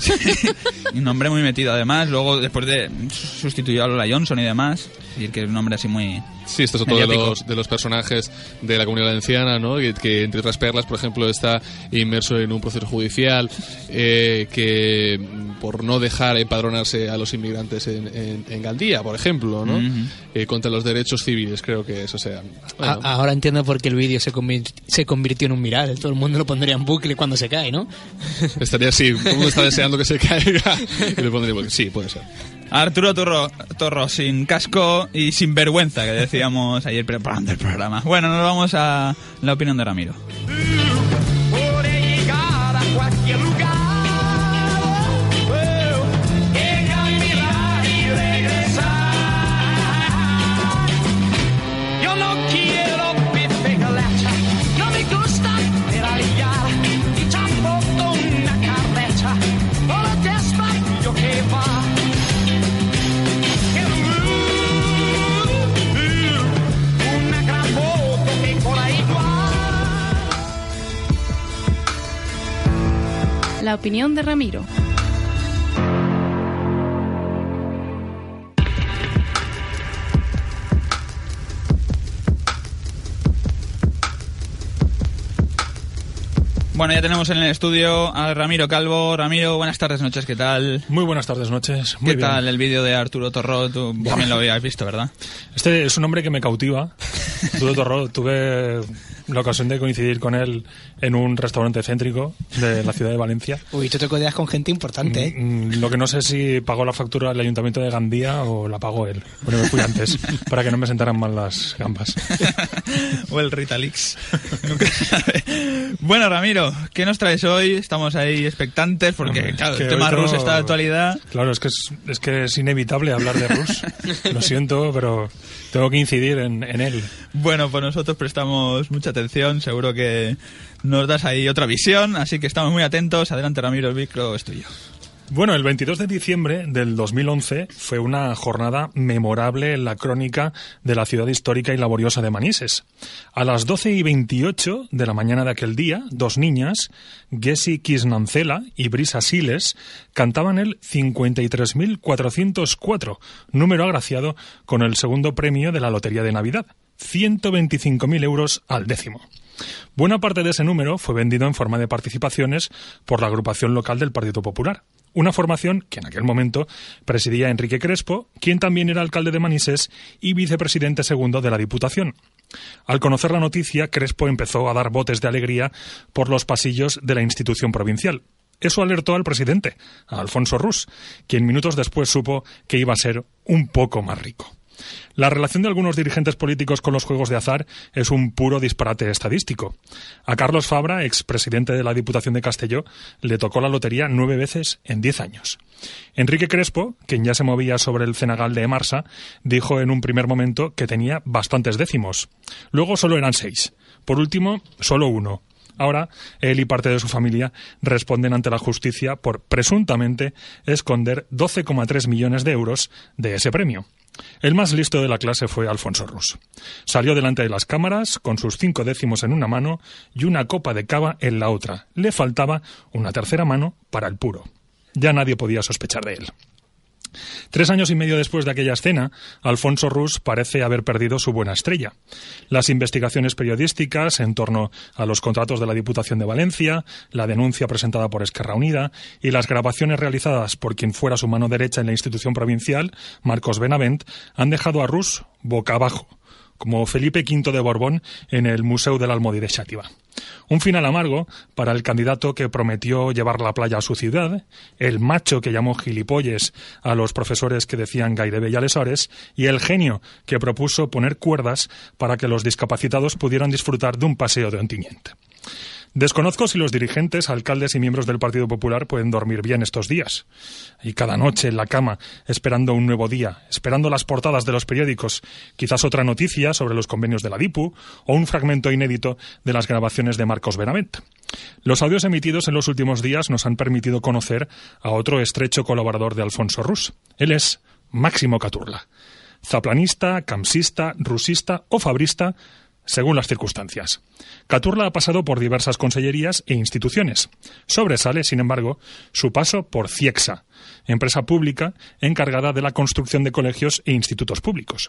Un hombre muy metido además, luego después de sustituyó a Lola Johnson y demás, y que es un hombre así muy... Sí, esto es otro de mediático. los, de los personajes de la Comunidad Valenciana, ¿no? Que, que, entre otras perlas, por ejemplo, está inmerso en un proceso judicial eh, que mm, por no dejar empadronarse a los inmigrantes en, en, en Gandía, por ejemplo, ¿no? Ujú. Eh, contra los derechos civiles, creo que eso sea. Bueno, A- ahora entiendo por qué el vídeo se, convir- se convirtió en un viral. Todo el mundo lo pondría en bucle cuando se cae, ¿no? estaría así, todo el mundo está deseando que se caiga y le pondría, porque sí, puede ser. Arturo Torro, Torro sin casco y sin vergüenza, que decíamos ayer preparando el programa. Bueno, nos vamos a la opinión de Ramiro. Podré llegar a cualquier lugar, oh, llegar, mirar y regresar. Yo no quiero bicicleta, no me gusta pedalear y tampoco una carreta, por lo despacio que va. Una gran moto que por ahí va. La opinión de Ramiro. Bueno, ya tenemos en el estudio a Ramiro Calvo. Ramiro, buenas tardes, noches, ¿qué tal? Muy buenas tardes, noches. Muy ¿Qué bien. tal el vídeo de Arturo Torró? Tú también lo habías visto, ¿verdad? Este es un hombre que me cautiva. Arturo Torró, tuve la ocasión de coincidir con él en un restaurante céntrico de la ciudad de Valencia. Uy, tú te codeas con gente importante, ¿eh? Mm, Lo que no sé si pagó la factura el ayuntamiento de Gandía o la pagó él. Pero me fui antes, para que no me sentaran mal las gambas. O el Ritalix. Nunca se sabe. Bueno, Ramiro, ¿qué nos traes hoy? Estamos ahí expectantes porque, Hombre, claro, que el tema hoy todo- ruso está de actualidad. Claro, es que es, es que es inevitable hablar de Rus. Lo siento, pero tengo que incidir en, en él. Bueno, pues nosotros prestamos mucha atención, seguro que nos das ahí otra visión, así que estamos muy atentos. Adelante, Ramiro, el micro es tuyo. Bueno, el veintidós de diciembre del dos mil once fue una jornada memorable en la crónica de la ciudad histórica y laboriosa de Manises. A las doce y veintiocho de la mañana de aquel día, dos niñas, Gessi Kisnancela y Brisa Siles, cantaban el cincuenta y tres mil cuatrocientos cuatro, número agraciado con el segundo premio de la Lotería de Navidad, ciento veinticinco mil euros al décimo. Buena parte de ese número fue vendido en forma de participaciones por la agrupación local del Partido Popular. Una formación que en aquel momento presidía Enrique Crespo, quien también era alcalde de Manises y vicepresidente segundo de la Diputación. Al conocer la noticia, Crespo empezó a dar botes de alegría por los pasillos de la institución provincial. Eso alertó al presidente, a Alfonso Rus, quien minutos después supo que iba a ser un poco más rico. La relación de algunos dirigentes políticos con los juegos de azar es un puro disparate estadístico. A Carlos Fabra, expresidente de la Diputación de Castelló, le tocó la lotería nueve veces en diez años. Enrique Crespo, quien ya se movía sobre el cenagal de Emarsa, dijo en un primer momento que tenía bastantes décimos. Luego solo eran seis. Por último, solo uno. Ahora, él y parte de su familia responden ante la justicia por, presuntamente, esconder doce coma tres millones de euros de ese premio. El más listo de la clase fue Alfonso Rus. Salió delante de las cámaras con sus cinco décimos en una mano y una copa de cava en la otra. Le faltaba una tercera mano para el puro. Ya nadie podía sospechar de él. Tres años y medio después de aquella escena, Alfonso Rus parece haber perdido su buena estrella. Las investigaciones periodísticas en torno a los contratos de la Diputación de Valencia, la denuncia presentada por Esquerra Unida y las grabaciones realizadas por quien fuera su mano derecha en la institución provincial, Marcos Benavent, han dejado a Rus boca abajo, como Felipe quinto de Borbón en el Museu de la Almodí de Xàtiva. Un final amargo para el candidato que prometió llevar la playa a su ciudad, el macho que llamó gilipolles a los profesores que decían gairebé y aleshores, y el genio que propuso poner cuerdas para que los discapacitados pudieran disfrutar de un paseo de Ontinyent. Desconozco si los dirigentes, alcaldes y miembros del Partido Popular pueden dormir bien estos días. Y cada noche en la cama, esperando un nuevo día, esperando las portadas de los periódicos, quizás otra noticia sobre los convenios de la DIPU o un fragmento inédito de las grabaciones de Marcos Benavent. Los audios emitidos en los últimos días nos han permitido conocer a otro estrecho colaborador de Alfonso Rus. Él es Máximo Caturla. Zaplanista, camsista, rusista o fabrista, según las circunstancias. Caturla ha pasado por diversas consellerías e instituciones. Sobresale, sin embargo, su paso por Ciexa, empresa pública encargada de la construcción de colegios e institutos públicos.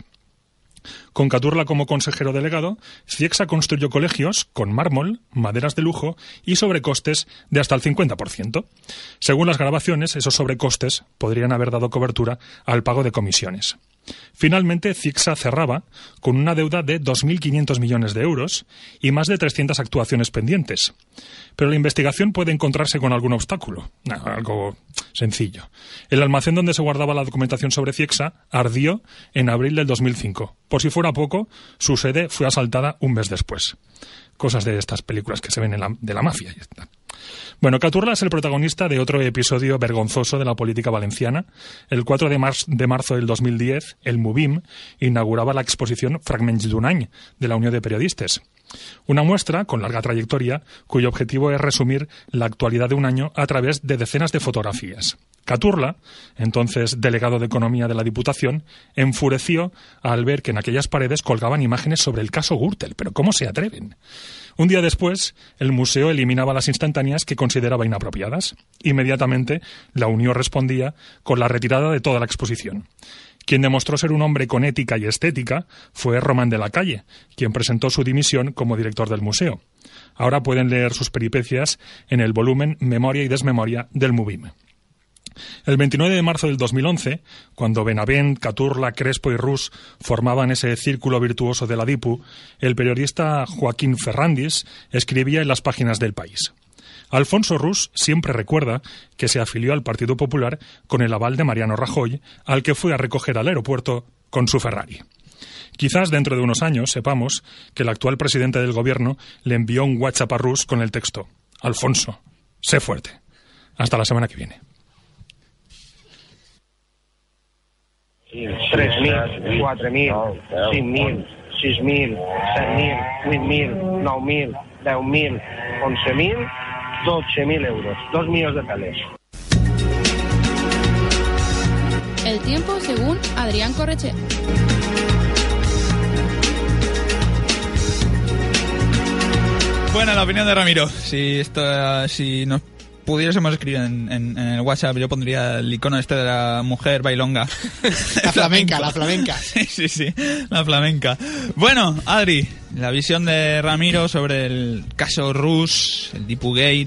Con Caturla como consejero delegado, Ciexa construyó colegios con mármol, maderas de lujo y sobrecostes de hasta el cincuenta por ciento. Según las grabaciones, esos sobrecostes podrían haber dado cobertura al pago de comisiones. Finalmente, Ciexa cerraba con una deuda de dos mil quinientos millones de euros y más de trescientas actuaciones pendientes. Pero la investigación puede encontrarse con algún obstáculo. No, algo sencillo. El almacén donde se guardaba la documentación sobre Ciexa ardió en abril del dos mil cinco. Por si fuera poco, su sede fue asaltada un mes después. Cosas de estas películas que se ven en la, de la mafia. Bueno, Caturla es el protagonista de otro episodio vergonzoso de la política valenciana. El cuatro de marzo del dos mil diez, el MUBIM inauguraba la exposición Fragments d'un any de la Unión de Periodistes. Una muestra con larga trayectoria cuyo objetivo es resumir la actualidad de un año a través de decenas de fotografías. Caturla, entonces delegado de Economía de la Diputación, enfureció al ver que en aquellas paredes colgaban imágenes sobre el caso Gürtel. ¿Pero cómo se atreven? Un día después, el museo eliminaba las instantáneas que consideraba inapropiadas. Inmediatamente, la Unión respondía con la retirada de toda la exposición. Quien demostró ser un hombre con ética y estética fue Román de la Calle, quien presentó su dimisión como director del museo. Ahora pueden leer sus peripecias en el volumen Memoria y Desmemoria del MUBIM. El veintinueve de marzo del dos mil once, cuando Benavent, Caturla, Crespo y Rus formaban ese círculo virtuoso de la DIPU, el periodista Joaquín Ferrandis escribía en las páginas del País: Alfonso Rus siempre recuerda que se afilió al Partido Popular con el aval de Mariano Rajoy, al que fue a recoger al aeropuerto con su Ferrari. Quizás dentro de unos años sepamos que el actual presidente del gobierno le envió un WhatsApp a Rus con el texto: Alfonso, sé fuerte. Hasta la semana que viene. tres mil, quatre mil, cinc mil, sis mil, set mil, vuit mil, nou mil, deu mil, onze mil, dotze mil euros, dos millones de peles. El tiempo según Adrián Correche. Bueno, la opinión de Ramiro. Si esto, si nos pudiésemos escribir en, en, en el WhatsApp, yo pondría el icono este de la mujer bailonga. La flamenca, la flamenca. Sí, sí, sí, la flamenca. Bueno, Adri, la visión de Ramiro sobre el caso Rus, el Dipugate,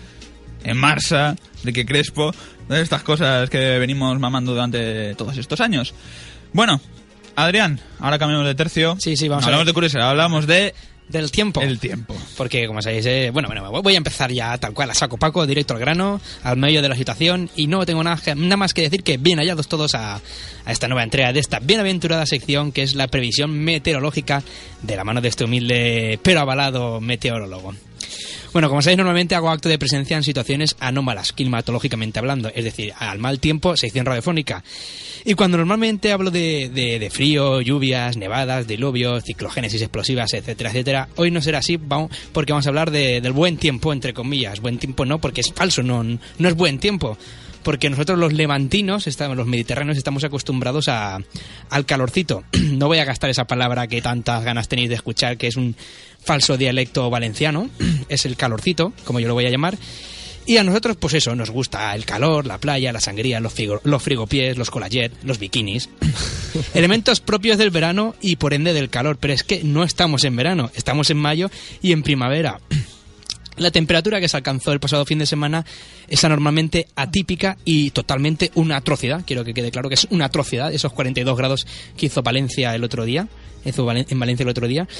en Marsa, de que Crespo, de estas cosas que venimos mamando durante todos estos años. Bueno, Adrián, ahora cambiamos de tercio. Sí, sí, vamos no a ver. hablamos de curiosidad, hablamos de... Del tiempo. El tiempo. Porque, como sabéis, eh, bueno, bueno, voy a empezar ya tal cual, a saco paco, directo al grano, al medio de la situación, y no tengo nada, nada más que decir que bien hallados todos a, a esta nueva entrega de esta bienaventurada sección que es la previsión meteorológica de la mano de este humilde pero avalado meteorólogo. Bueno, como sabéis, normalmente hago acto de presencia en situaciones anómalas, climatológicamente hablando, es decir, al mal tiempo, sección radiofónica. Y cuando normalmente hablo de, de, de frío, lluvias, nevadas, diluvios, ciclogénesis explosivas, etcétera, etcétera, hoy no será así, vamos, porque vamos a hablar de, del buen tiempo, entre comillas. Buen tiempo no, porque es falso, no, no es buen tiempo. Porque nosotros los levantinos, estamos, los mediterráneos, estamos acostumbrados a, al calorcito. No voy a gastar esa palabra que tantas ganas tenéis de escuchar, que es un falso dialecto valenciano. Es el calorcito, como yo lo voy a llamar. Y a nosotros, pues eso, nos gusta el calor, la playa, la sangría, los, frigo, los frigopiés, los collaget, los bikinis. Elementos propios del verano y por ende del calor. Pero es que no estamos en verano, estamos en mayo y en primavera. La temperatura que se alcanzó el pasado fin de semana es anormalmente atípica y totalmente una atrocidad. Quiero que quede claro que es una atrocidad, esos cuarenta y dos grados que hizo Valencia el otro día, hizo en Valencia el otro día.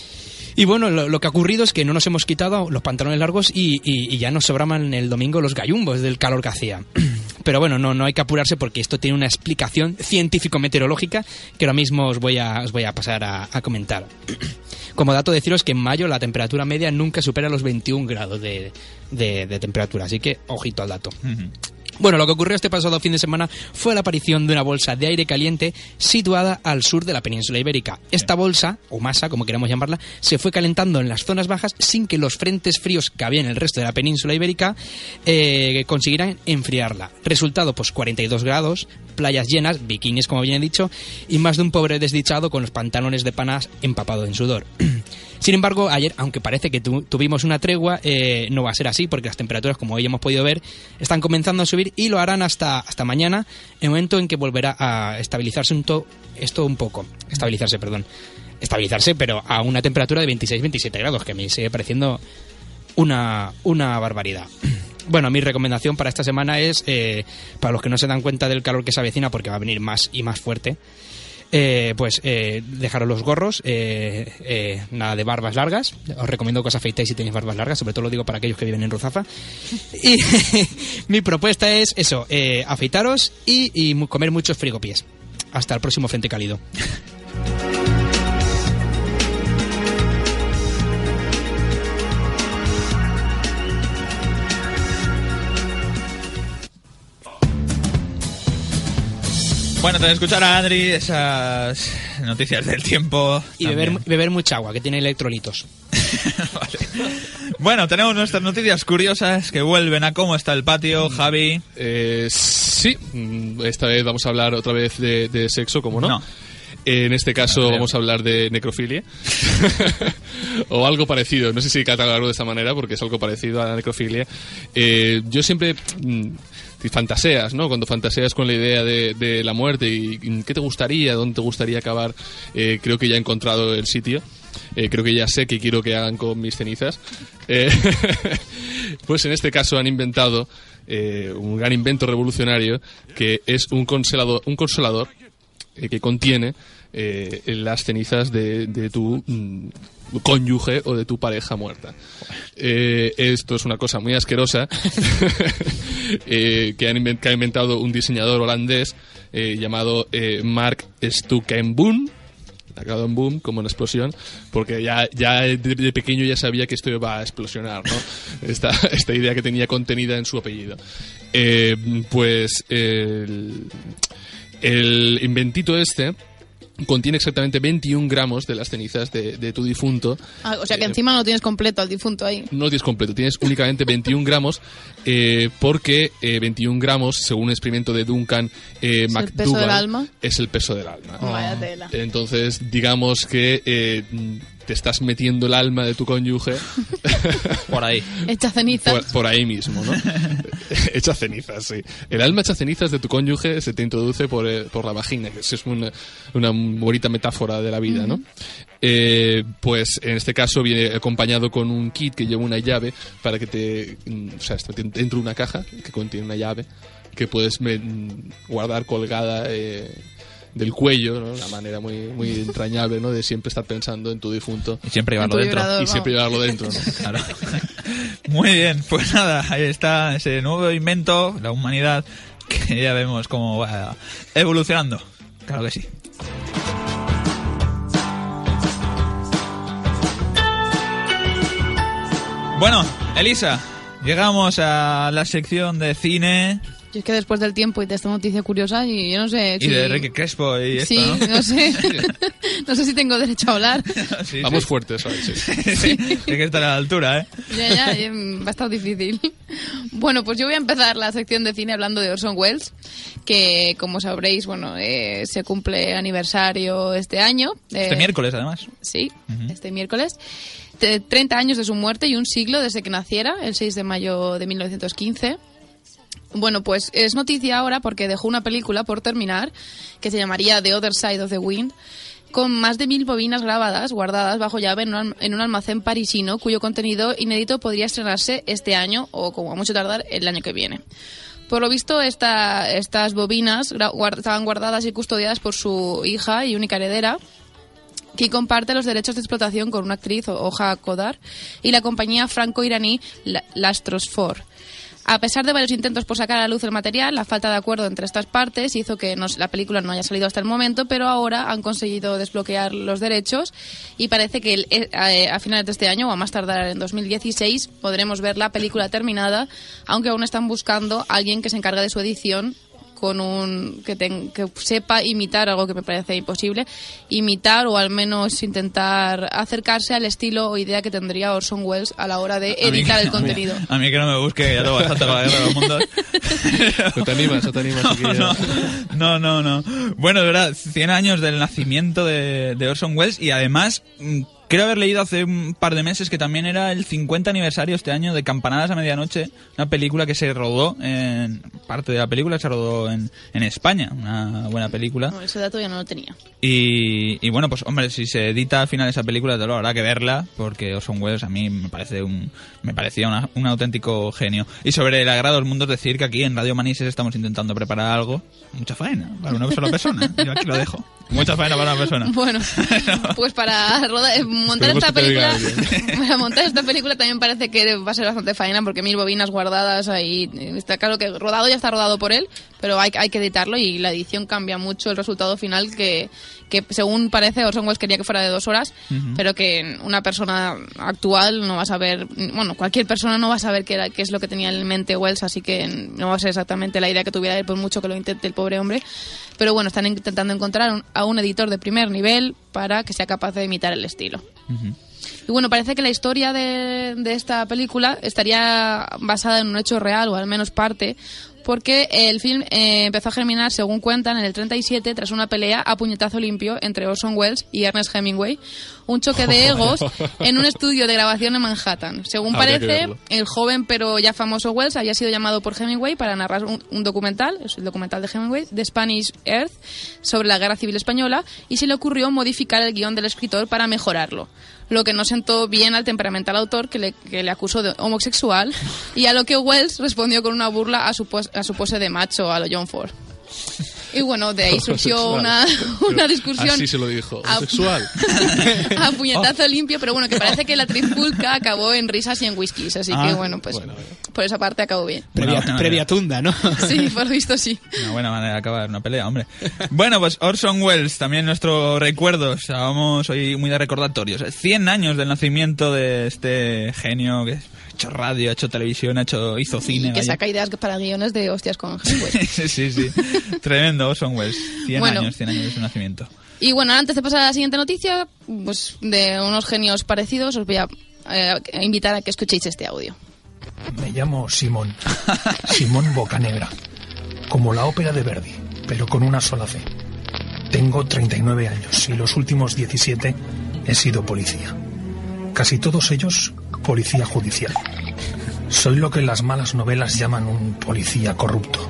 Y bueno, lo, lo que ha ocurrido es que no nos hemos quitado los pantalones largos y, y, y ya nos sobraban el domingo los gallumbos del calor que hacía. Pero bueno, no, no hay que apurarse porque esto tiene una explicación científico-meteorológica que ahora mismo os voy a, os voy a pasar a, a comentar. Como dato, deciros que en mayo la temperatura media nunca supera los veintiún grados de, de, de temperatura, así que ojito al dato. Uh-huh. Bueno, lo que ocurrió este pasado fin de semana fue la aparición de una bolsa de aire caliente situada al sur de la península ibérica. Esta bolsa, o masa, como queramos llamarla, se fue calentando en las zonas bajas sin que los frentes fríos que había en el resto de la península ibérica eh, consiguieran enfriarla. Resultado, pues cuarenta y dos grados, playas llenas, bikinis como bien he dicho, y más de un pobre desdichado con los pantalones de panas empapados en sudor. Sin embargo, ayer, aunque parece que tu, tuvimos una tregua, eh, no va a ser así porque las temperaturas, como hoy hemos podido ver, están comenzando a subir y lo harán hasta, hasta mañana, en el momento en que volverá a estabilizarse un to, esto un poco. Estabilizarse, perdón. Estabilizarse, pero a una temperatura de veintiséis veintisiete grados, que me sigue pareciendo una, una barbaridad. Bueno, mi recomendación para esta semana es, eh, para los que no se dan cuenta del calor que se avecina, porque va a venir más y más fuerte, Eh, pues eh, dejaros los gorros, eh, eh, nada de barbas largas. Os recomiendo que os afeitéis si tenéis barbas largas, sobre todo lo digo para aquellos que viven en Ruzafa. Y mi propuesta es eso, eh, afeitaros y, y comer muchos frigopiés. Hasta el próximo Frente Cálido. Bueno, tras escuchar a Adri, esas noticias del tiempo... Y beber, beber mucha agua, que tiene electrolitos. Vale. Bueno, tenemos nuestras noticias curiosas que vuelven a cómo está el patio, Javi. Eh, sí, esta vez vamos a hablar otra vez de, de sexo, ¿cómo no? No. En este caso vamos a hablar de necrofilia o algo parecido. No sé si catalogarlo de esta manera porque es algo parecido a la necrofilia. Eh, yo siempre... Mm, fantaseas, ¿no? Cuando fantaseas con la idea de, de la muerte y qué te gustaría, dónde te gustaría acabar, eh, creo que ya he encontrado el sitio. Eh, creo que ya sé qué quiero que hagan con mis cenizas. Eh, pues en este caso han inventado eh, un gran invento revolucionario que es un consolador, un consolador eh, que contiene eh, las cenizas de, de tu mm, cónyuge o de tu pareja muerta. Eh, esto es una cosa muy asquerosa eh, que, han invent- que ha inventado un diseñador holandés eh, llamado eh, Mark Stukenboom. Acabado en boom, como en explosión, porque ya, ya de, de pequeño ya sabía que esto iba a explosionar, ¿no? Esta, esta idea que tenía contenida en su apellido. Eh, pues el, el inventito este contiene exactamente veintiún gramos de las cenizas de, de tu difunto. Ah, o sea que eh, encima no tienes completo al difunto ahí. No tienes completo, tienes únicamente veintiún gramos, eh, porque eh, veintiún gramos, según un experimento de Duncan eh, ¿Es el McDougall, peso del alma? es el peso del alma. Oh. Vaya tela. Entonces, digamos que eh, te estás metiendo el alma de tu cónyuge por ahí. Hecha cenizas. Por, por ahí mismo, ¿no? Hecha cenizas, sí. El alma hecha cenizas de tu cónyuge se te introduce por, eh, por la vagina, que es una, una bonita metáfora de la vida, ¿no? Eh, pues en este caso viene acompañado con un kit que lleva una llave para que te... O sea, dentro de una caja que contiene una llave que puedes me, guardar colgada eh, del cuello, ¿no? Una manera muy muy entrañable, ¿no? De siempre estar pensando en tu difunto. Y siempre llevarlo dentro. Vibrador, y siempre llevarlo dentro, ¿no? Claro. Muy bien, pues nada, ahí está ese nuevo invento, la humanidad, que ya vemos cómo va evolucionando. Claro que sí. Bueno, Elisa, llegamos a la sección de cine. Yo es que después del tiempo y de esta noticia curiosa, y yo no sé... Y si... de Enrique Crespo y esto, sí, ¿no? no sé. No sé si tengo derecho a hablar. Sí, Vamos sí. fuertes hoy, sí. Sí, hay que estar a la altura, ¿eh? Ya, ya, eh, va a estar difícil. Bueno, pues yo voy a empezar la sección de cine hablando de Orson Welles, que como sabréis, bueno, eh, se cumple aniversario este año. Eh, Este miércoles, además. Sí, Uh-huh. este miércoles. T- treinta años de su muerte y un siglo desde que naciera, el seis de mayo de mil novecientos quince. Bueno, pues es noticia ahora porque dejó una película por terminar que se llamaría The Other Side of the Wind, con más de mil bobinas grabadas, guardadas bajo llave en un, en un almacén parisino, cuyo contenido inédito podría estrenarse este año o, como a mucho tardar, el año que viene. Por lo visto, esta, estas bobinas gra- guard- estaban guardadas y custodiadas por su hija y única heredera, que comparte los derechos de explotación con una actriz, Oja Kodar, y la compañía franco-iraní La- Lastrosfor. A pesar de varios intentos por sacar a la luz el material, la falta de acuerdo entre estas partes hizo que no, la película no haya salido hasta el momento, pero ahora han conseguido desbloquear los derechos y parece que el, eh, a finales de este año o a más tardar en dos mil dieciséis podremos ver la película terminada, aunque aún están buscando a alguien que se encargue de su edición con un que, ten, que sepa imitar algo que me parece imposible, imitar o al menos intentar acercarse al estilo o idea que tendría Orson Welles a la hora de editar que, el contenido. A mí, a mí que no me busque, ya tengo bastante con la guerra de los mundos. No te animas, no te animas. No, no, no, no. Bueno, de verdad, cien años del nacimiento de, de Orson Welles y además... Creo haber leído hace un par de meses que también era el cincuenta aniversario este año de Campanadas a Medianoche, una película que se rodó, en parte de la película se rodó en, en España, una buena película. No, ese dato ya no lo tenía. Y, y bueno, pues hombre, si se edita al final esa película, te lo habrá que verla, porque Orson Welles a mí me parece un me parecía una, un auténtico genio. Y sobre el agrado del mundo, es decir que aquí en Radio Manises estamos intentando preparar algo, mucha faena para una sola persona, yo aquí lo dejo, mucha faena para una persona. Bueno, pues para rodar, montar Esperemos esta que te diga película, para montar esta película también parece que va a ser bastante faena porque mil bobinas guardadas ahí, está claro que rodado ya está rodado por él, pero hay, hay que editarlo y la edición cambia mucho el resultado final que, que según parece Orson Welles quería que fuera de dos horas, uh-huh. pero que una persona actual no va a saber, bueno, cualquier persona no va a saber qué, era, qué es lo que tenía en mente Welles, así que no va a ser exactamente la idea que tuviera él por mucho que lo intente el pobre hombre, pero bueno, están intentando encontrar un, a un editor de primer nivel para que sea capaz de imitar el estilo. Uh-huh. Y bueno, parece que la historia de, de esta película estaría basada en un hecho real, o al menos parte, porque el film eh, empezó a germinar, según cuentan, en el treinta y siete tras una pelea a puñetazo limpio entre Orson Welles y Ernest Hemingway, un choque de egos en un estudio de grabación en Manhattan. Según Habría que parece, verlo. el joven pero ya famoso Welles había sido llamado por Hemingway para narrar un, un documental, es el documental de Hemingway, The Spanish Earth, sobre la Guerra Civil Española, y se le ocurrió modificar el guión del escritor para mejorarlo, lo que no sentó bien al temperamental autor, que le, que le acusó de homosexual, y a lo que Wells respondió con una burla a su, pos, a su pose de macho a lo John Ford. Y bueno, de ahí surgió una, una discusión. Así se lo dijo, a- homosexual. A puñetazo limpio, pero bueno, que parece que la trifulca acabó en risas y en whiskies, así Ah, que bueno, pues bueno, bueno. por esa parte acabó bien. Previa, Bueno, previa tunda, ¿no? Sí, por lo visto sí. Una buena manera de acabar una pelea, hombre. Bueno, pues Orson Welles, también nuestro recuerdo. O sea, vamos hoy muy de recordatorios. cien años del nacimiento de este genio que ha hecho radio, ha hecho televisión, ha hecho, hizo cine. Y que vaya. saca ideas para guiones de hostias con Hemingway. sí, sí, sí. Tremendo Orson Welles. cien Bueno. años, cien años de su nacimiento. Y bueno, antes de pasar a la siguiente noticia, pues de unos genios parecidos, os voy a eh, invitar a que escuchéis este audio. Me llamo Simón. Simón Bocanegra. Como la ópera de Verdi, pero con una sola C. Tengo treinta y nueve años y los últimos diecisiete he sido policía. Casi todos ellos policía judicial. Soy lo que en las malas novelas llaman un policía corrupto.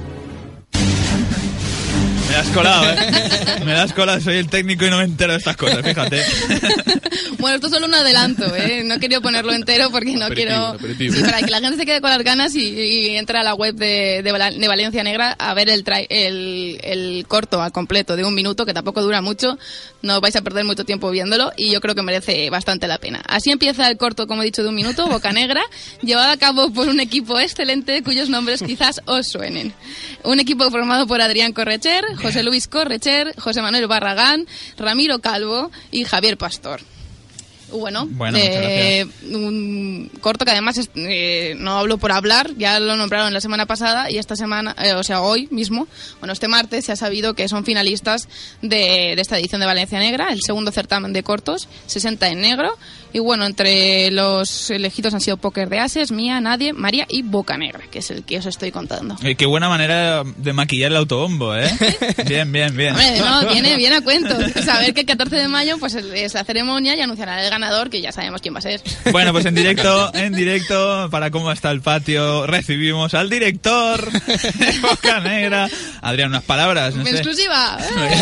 Me has colado, ¿eh? Me has colado, soy el técnico y no me entero de estas cosas, fíjate. Bueno, esto es solo un adelanto, ¿eh? No quería ponerlo entero porque no Aperitivo, quiero... aperitivo. Sí, para que la gente se quede con las ganas y, y entre a la web de, de, Val- de Valencia Negra a ver el, trai- el, el corto al completo de un minuto, que tampoco dura mucho. No vais a perder mucho tiempo viéndolo y yo creo que merece bastante la pena. Así empieza el corto, como he dicho, de un minuto, Bocanegra, llevado a cabo por un equipo excelente cuyos nombres quizás os suenen. Un equipo formado por Adrián Correcher, José Luis Correcher, José Manuel Barragán, Ramiro Calvo y Javier Pastor. Bueno, Bueno, muchas eh, un corto que además es- eh, no hablo por hablar, ya lo nombraron la semana pasada y esta semana, eh, o sea, hoy mismo, bueno, este martes se ha sabido que son finalistas de, de esta edición de Valencia Negra, el segundo certamen de cortos, sesenta en negro, y bueno, entre los elegidos han sido Póker de Ases, Mía, Nadie, María y Bocanegra, que es el que os estoy contando. Eh, qué buena manera de maquillar el autobombo, ¿eh? Bien, bien, bien. Hombre, no, viene bien a cuento. Saber que el catorce de mayo pues es la ceremonia y anunciarán el ganador, que ya sabemos quién va a ser. Bueno, pues en directo, en directo, para cómo está el patio, recibimos al director de Bocanegra. Adrián, unas palabras, no sé. ¡Exclusiva!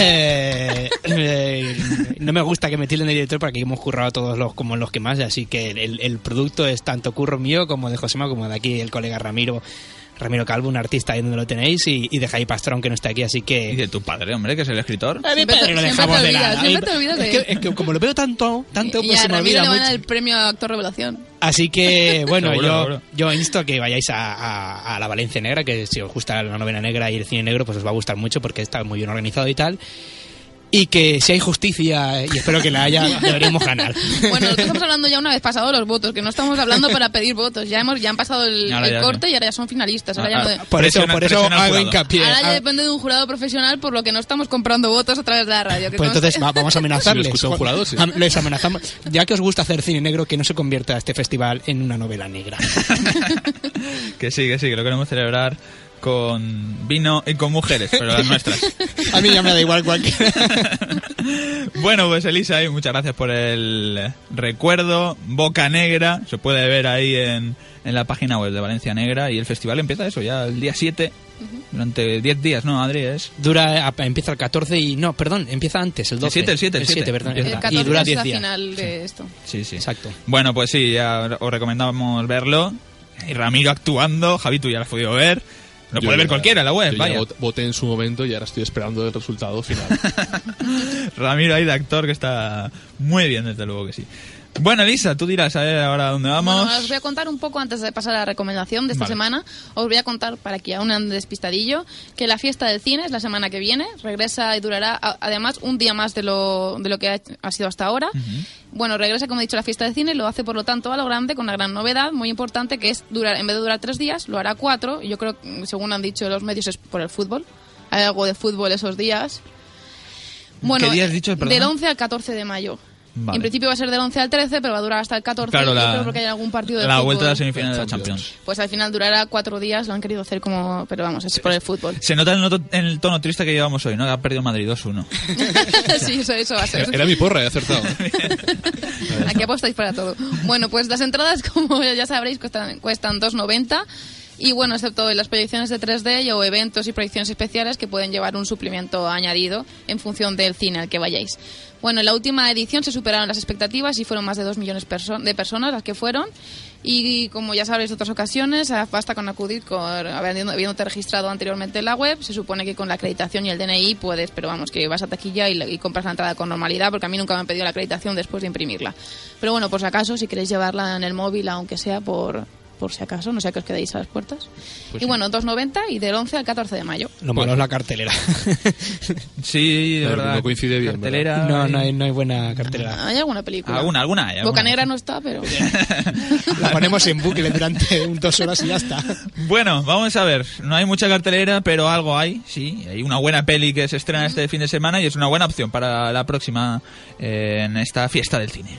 Eh, eh, no me gusta que me tilden de director porque hemos currado todos los como los que más, así que el, el producto es tanto curro mío como de Josema como de aquí el colega Ramiro Ramiro Calvo, un artista ahí donde lo tenéis, y, y de Jaime Pastor, aunque no esté aquí, así que... Y de tu padre, hombre, que es el escritor. A mi Siempre te- padre lo siempre dejamos te de olvidas, lado. siempre te olvidas de es, que, él. es que como lo veo tanto, tanto Y pues a se me Ramiro olvida le van a dar mucho. el premio Actor Revelación. Así que, bueno, Seguro, yo, seguro. yo insto a que vayáis a, a, a la Valencia Negra, que si os gusta la novela negra y el cine negro, pues os va a gustar mucho porque está muy bien organizado y tal. Y que si hay justicia, y espero que la haya, deberíamos ganar. Bueno, nosotros estamos hablando ya una vez pasados los votos, que no estamos hablando para pedir votos. Ya hemos ya han pasado el, Ahora el ya, corte ya. y ahora ya son finalistas. Ahora, Ah, ya, no ah, de- Por eso, Presiona- por eso presiona al hago jurado. hincapié. ahora ya Ah, depende de un jurado profesional, por lo que no estamos comprando votos a través de la radio. que Pues conste. entonces va- vamos a amenazarles. Si lo escucha un jurado, sí. Am- Les amenazamos. Ya que os gusta hacer cine negro, que no se convierta este festival en una novela negra. Que sí, que sí, que lo queremos celebrar con vino y con mujeres, pero las nuestras. A mí ya me da igual cualquiera. Bueno, pues Elisa, y muchas gracias por el recuerdo. Bocanegra, se puede ver ahí en, en la página web de Valencia Negra, y el festival empieza eso ya el día siete, durante diez días, ¿no, Adri? Es Dura, a- empieza el catorce y... No, perdón, empieza antes, el doce. siete, el siete, el siete. perdón. El El y catorce dura es diez la días. final de esto. Sí, sí. Exacto. Bueno, pues sí, ya os recomendamos verlo. Y Ramiro actuando, Javi, tú ya lo has podido ver. Lo Yo puede ver ya- cualquiera en la web, yo ya vaya. vot- voté en su momento y ahora estoy esperando el resultado final. Ramiro ahí de actor, que está muy bien, desde luego que sí. Bueno, Elisa, tú dirás a ver ahora dónde vamos. Bueno, os voy a contar un poco antes de pasar a la recomendación de esta Vale. semana. Os voy a contar, para que aún ande despistadillo, que la fiesta del cine es la semana que viene. Regresa y durará, a- además, un día más de lo, de lo que ha, ha sido hasta ahora. Bueno, regresa, como he dicho, la fiesta del cine. Lo hace, por lo tanto, a lo grande, con una gran novedad muy importante, que es, durar en vez de durar tres días, lo hará cuatro. Y yo creo, que, según han dicho los medios, es por el fútbol. Hay algo de fútbol esos días. Bueno, ¿Qué día has dicho, perdona? del once al catorce de mayo. Vale. En principio va a ser del once al trece, pero va a durar hasta el catorce. Claro, la, creo porque hay algún partido de la fútbol. vuelta de la semifinal de la Champions. Pues al final durará cuatro días, lo han querido hacer como... Pero vamos, es por el fútbol. Se nota en el, noto, en el tono triste que llevamos hoy, ¿no? Que ha perdido Madrid dos uno. Sí, eso, eso va a ser. Era mi porra, he acertado. Aquí apostáis para todo. Bueno, pues las entradas, como ya sabréis, cuestan, cuestan dos noventa. Y bueno, excepto en las proyecciones de tres D o eventos y proyecciones especiales que pueden llevar un suplemento añadido en función del cine al que vayáis. Bueno, en la última edición se superaron las expectativas y fueron más de dos millones perso- de personas las que fueron. Y como ya sabréis de otras ocasiones, basta con acudir, con, habiendo, habiéndote registrado anteriormente en la web. Se supone que con la acreditación y el D N I puedes, pero vamos, que vas a taquilla y, y compras la entrada con normalidad, porque a mí nunca me han pedido la acreditación después de imprimirla. Pero bueno, por si acaso, si queréis llevarla en el móvil, aunque sea por... por si acaso, no sé que os quedéis a las puertas. Pues y bueno, dos noventa y del once al catorce de mayo. Lo malo es la cartelera. Sí, de Claro, verdad. no coincide bien, Cartelera. No, no hay, no hay buena cartelera. Hay alguna película. Alguna, alguna hay. Boca alguna. Negra no está, pero... La ponemos en bucle durante un, dos horas y ya está. Bueno, vamos a ver. No hay mucha cartelera, pero algo hay, sí. Hay una buena peli que se estrena este fin de semana y es una buena opción para la próxima eh, en esta fiesta del cine.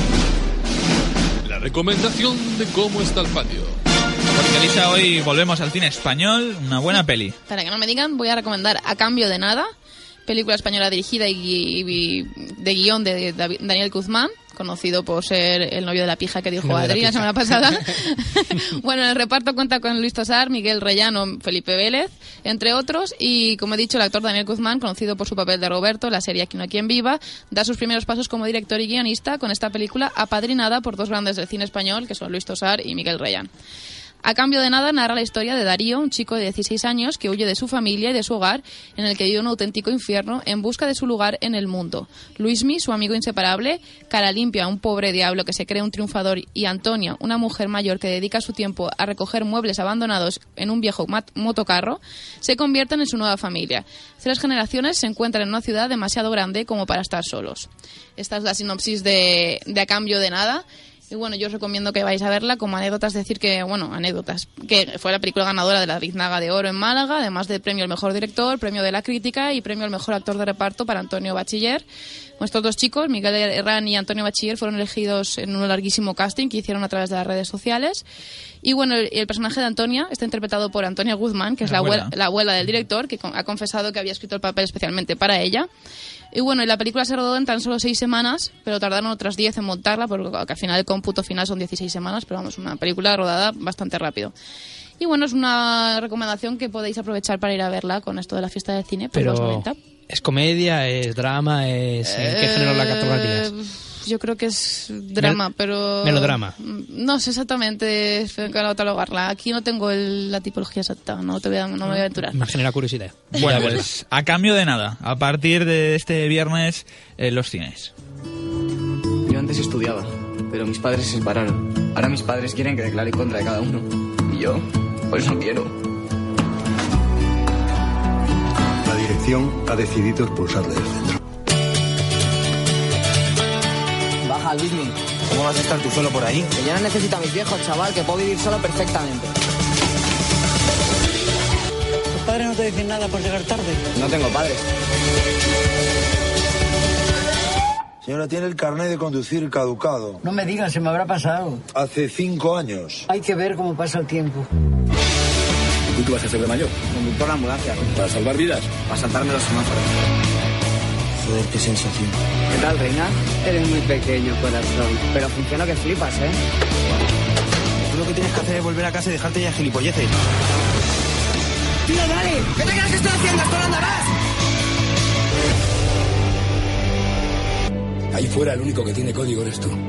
La recomendación de cómo está el patio. Porque Elisa, hoy volvemos al cine español, una buena peli. Para que no me digan, voy a recomendar A Cambio de Nada, película española dirigida y, y de guión de David, Daniel Guzmán, conocido por ser el novio de la pija que dijo No, Adri la semana pasada. pija. Bueno, en el reparto cuenta con Luis Tosar, Miguel Rellano, Felipe Vélez, entre otros, y como he dicho, el actor Daniel Guzmán, conocido por su papel de Roberto en la serie Aquí no hay quien viva, da sus primeros pasos como director y guionista con esta película apadrinada por dos grandes del cine español, que son Luis Tosar y Miguel Rellano. A Cambio de Nada narra la historia de Darío, un chico de dieciséis años que huye de su familia y de su hogar, en el que vive un auténtico infierno, en busca de su lugar en el mundo. Luismi, su amigo inseparable, Cara Limpia, un pobre diablo que se cree un triunfador, y Antonia, una mujer mayor que dedica su tiempo a recoger muebles abandonados en un viejo mat- motocarro, se convierten en su nueva familia. Tres generaciones se encuentran en una ciudad demasiado grande como para estar solos. Esta es la sinopsis de, de A Cambio de Nada. Y bueno, yo os recomiendo que vayáis a verla. Como anécdotas, decir que, bueno, anécdotas, que fue la película ganadora de la Biznaga de Oro en Málaga, además del premio al mejor director, premio de la crítica y premio al mejor actor de reparto para Antonio Bachiller. Bueno, estos dos chicos, Miguel Herrán y Antonio Bachiller, fueron elegidos en un larguísimo casting que hicieron a través de las redes sociales. Y bueno, el, el personaje de Antonia está interpretado por Antonia Guzmán, que es la, La abuela, abuela. la abuela del director, que con- ha confesado que había escrito el papel especialmente para ella. Y bueno, y la película se rodó en tan solo seis semanas, pero tardaron otras diez en montarla, porque al final el cómputo final son dieciséis semanas, pero vamos, una película rodada bastante rápido. Y bueno, es una recomendación que podéis aprovechar para ir a verla con esto de la fiesta del cine, por Pero los noventa. ¿es comedia, es drama, es en qué género la catalogarías? Eh, Yo creo que es drama, Mel- pero... melodrama. No sé exactamente catalogarla. Aquí no tengo el- la tipología exacta, no, te voy a, no me voy a aventurar. Me genera curiosidad. Bueno, pues A Cambio de Nada, a partir de este viernes en los cines. Yo antes estudiaba, pero mis padres se separaron. Ahora mis padres quieren que declare contra de cada uno. Y yo, pues no quiero. La dirección ha decidido expulsarle del centro. Baja, Luismi. ¿Cómo vas a estar tú solo por ahí? Que yo no necesito a mis viejos, chaval, que puedo vivir solo perfectamente. ¿Tus padres no te dicen nada por llegar tarde? No tengo padres. Señora, tiene el carnet de conducir caducado. No me digas, se me habrá pasado. Hace cinco años. Hay que ver cómo pasa el tiempo. ¿Tú qué vas a hacer de mayor? Conductor de ambulancia. ¿Para salvar vidas? Para saltarme los semáforos. Joder, qué sensación. ¿Qué tal, reina? Eres muy pequeño, corazón. Pero funciona que flipas, ¿eh? Tú lo que tienes que hacer es volver a casa y dejarte ya gilipolleces. ¡Tío, dale! ¿Qué te crees que estoy haciendo? ¡Esto no andarás! Ahí fuera el único que tiene código eres tú.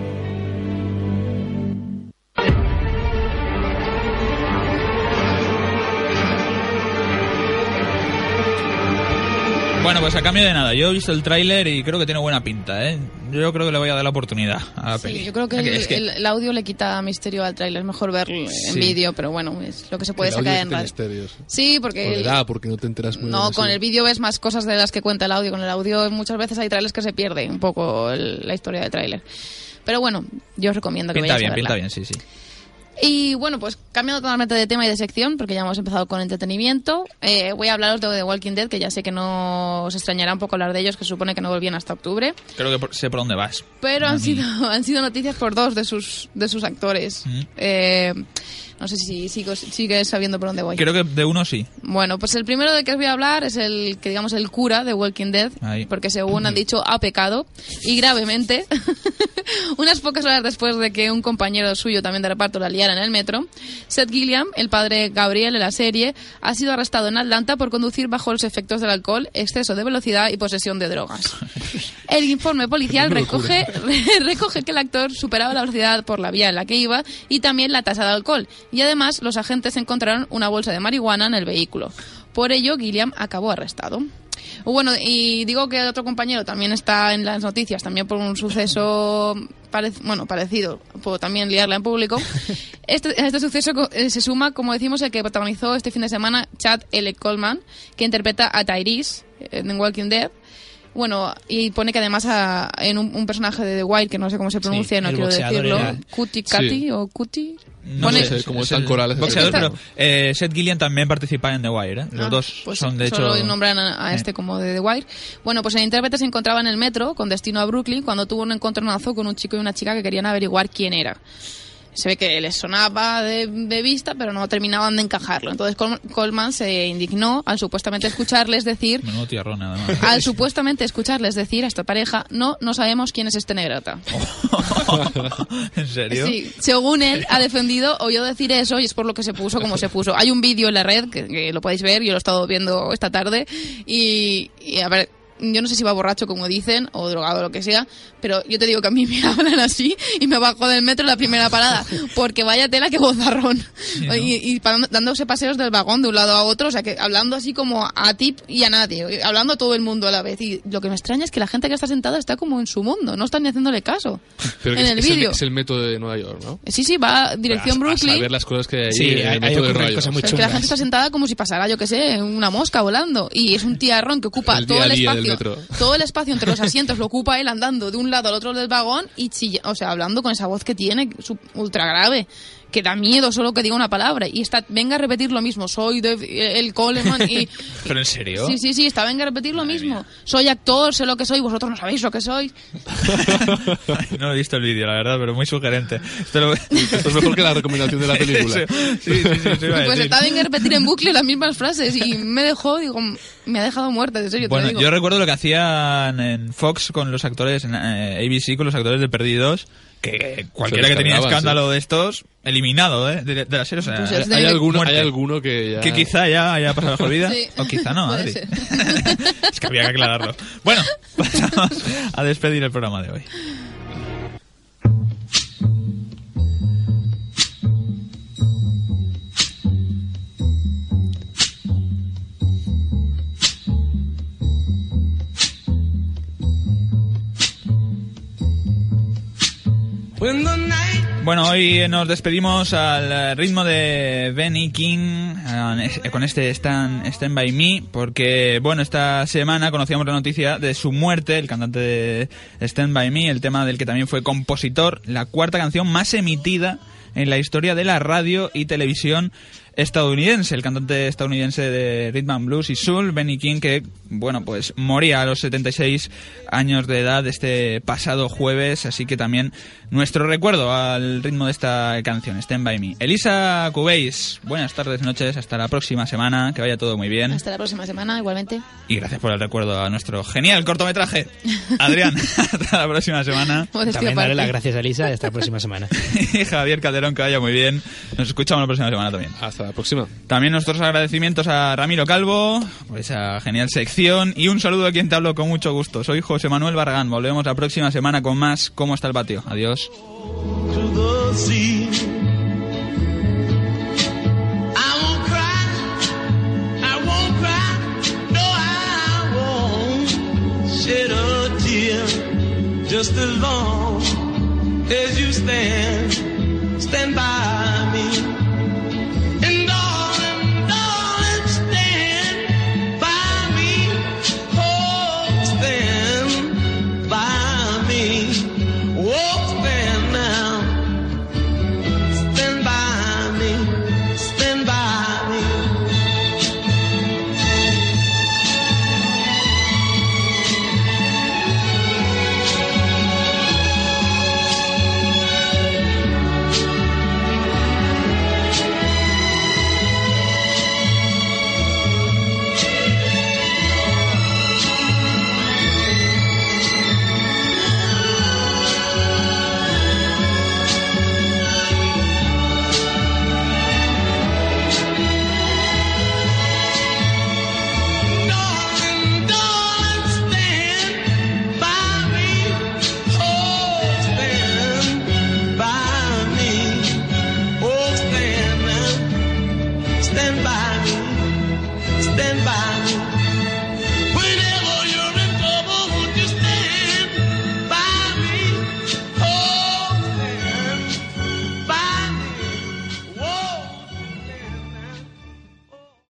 Bueno, pues A Cambio de Nada, yo he visto el tráiler y creo que tiene buena pinta, ¿eh? Yo creo que le voy a dar la oportunidad a la peli. Sí, yo creo que, el, Es que- el- el audio le quita misterio al tráiler. Es mejor verlo en Sí. vídeo, pero bueno, es lo que se puede El audio sacar sí en tiene radio. misterios. Sí, porque... O le el- da, porque no te enteras muy No, bien. con así. el vídeo ves más cosas de las que cuenta el audio. Con el audio muchas veces hay trailers que se pierde un poco el- la historia del tráiler. Pero bueno, yo os recomiendo que Pinta vayáis bien, a pinta verla. bien, sí, sí. Y bueno, pues cambiando totalmente de tema y de sección, porque ya hemos empezado con entretenimiento, eh, voy a hablaros de The Walking Dead, que ya sé que no os extrañará un poco hablar de ellos, que se supone que no volvían hasta octubre. Creo que por, sé por dónde vas. Pero han sido, han sido noticias por dos de sus, de sus actores. Mm. Eh, no sé si sigo, sigues sabiendo por dónde voy. Creo que de uno sí. Bueno, pues el primero del que os voy a hablar es el que digamos el cura de Walking Dead, Ahí. porque según han dicho ha pecado, y gravemente. Unas pocas horas después de que un compañero suyo también de reparto la liara en el metro, Seth Gilliam, el padre Gabriel de la serie, ha sido arrestado en Atlanta por conducir bajo los efectos del alcohol, exceso de velocidad y posesión de drogas. El informe policial recoge, recoge que el actor superaba la velocidad por la vía en la que iba y también la tasa de alcohol. Y además, los agentes encontraron una bolsa de marihuana en el vehículo. Por ello, Gilliam acabó arrestado. Bueno, y digo que el otro compañero también está en las noticias, también por un suceso pare- bueno, parecido, puedo también liarla en público. Este, este suceso se suma, como decimos, el que protagonizó este fin de semana Chad L. Coleman, que interpreta a Tyrese en Walking Dead. Bueno, y pone que además a, en un, un personaje de The Wire, que no sé cómo se pronuncia, sí, no quiero decirlo, era... Cutie Cathy sí. o Cutie... No pone, sé, como están corales. Boxeador, pero eh, Seth Gilliam también participa en The Wire, ¿eh? Los ah, dos pues son de solo hecho... nombran a, a este eh. como de The Wire. Bueno, pues el intérprete se encontraba en el metro con destino a Brooklyn cuando tuvo un encontronazo con un chico y una chica que querían averiguar quién era. Se ve que les sonaba de, de vista, pero no terminaban de encajarlo. Entonces Col- Coleman se indignó al supuestamente escucharles decir... Menudo tierrón, además. Al supuestamente escucharles decir a esta pareja, no, no sabemos quién es este negrata. ¿En serio? Sí, según él ha defendido, oyó decir eso y es por lo que se puso como se puso. Hay un vídeo en la red, que, que lo podéis ver, yo lo he estado viendo esta tarde, y, y a ver... Yo no sé si va borracho, como dicen, o drogado o lo que sea, pero yo te digo que a mí me hablan así y me bajo del metro en la primera parada, porque vaya tela que bozarrón. Sí, ¿no? Y, y dándose paseos del vagón de un lado a otro, o sea, que hablando así como a ti y a nadie, hablando a todo el mundo a la vez. Y lo que me extraña es que la gente que está sentada está como en su mundo, no están ni haciéndole caso. Pero en es, el es vídeo. El, es el método de Nueva York, ¿no? Sí, sí, va dirección a, Brooklyn. A saber las cosas que hay sí, en el hay, método hay de Nueva York. Cosas muy es que la gente está sentada como si pasara, yo qué sé, una mosca volando. Y es un tiarrón que ocupa el todo el espacio. Todo el espacio entre los asientos lo ocupa él andando de un lado al otro del vagón y chilla, o sea, hablando con esa voz que tiene, ultra grave, que da miedo solo que diga una palabra. Y está, venga a repetir lo mismo, soy de, el Coleman y... ¿Pero en serio? Sí, sí, sí, está, venga a repetir lo Madre mismo. Mía. Soy actor, sé lo que soy, vosotros no sabéis lo que sois. No he visto el vídeo, la verdad, pero muy sugerente. Esto, lo... Esto es mejor que la recomendación de la película. Sí, sí, sí, sí, sí pues está, venga a repetir en bucle las mismas frases y me dejó, digo, me ha dejado muerta, de serio. Bueno, te digo. Yo recuerdo lo que hacían en Fox con los actores, en eh, A B C con los actores de Perdidos, que cualquiera que tenía escándalo sí. de estos, eliminado ¿eh? de, de la serie. O sea, pues hay, alguno, hay alguno que ya... Que quizá ya haya pasado mejor vida, sí. o quizá no, Adri. Es que había que aclararlo. Bueno, pasamos a despedir el programa de hoy. Bueno, hoy nos despedimos al ritmo de Benny King con este Stand, Stand By Me, porque, bueno, esta semana conocíamos la noticia de su muerte, el cantante de Stand By Me, el tema del que también fue compositor, la cuarta canción más emitida en la historia de la radio y televisión estadounidense, el cantante estadounidense de Rhythm and Blues y Soul, Benny King, que, bueno, pues moría a los setenta y seis años de edad este pasado jueves, así que también nuestro recuerdo al ritmo de esta canción, Stand By Me. Elisa Cubéis, buenas tardes, noches, hasta la próxima semana, que vaya todo muy bien. Hasta la próxima semana, igualmente. Y gracias por el recuerdo a nuestro genial cortometraje. Adrián, hasta la próxima semana. También darle las gracias a Elisa y hasta la próxima semana. Y Javier Calderón, que vaya muy bien. Nos escuchamos la próxima semana también. Hasta la próxima. También nuestros agradecimientos a Ramiro Calvo por esa genial sección y un saludo a quien te hablo con mucho gusto. Soy José Manuel Barragán. Volvemos la próxima semana con más ¿Cómo está el patio? Adiós. Just as long as you stand, stand by.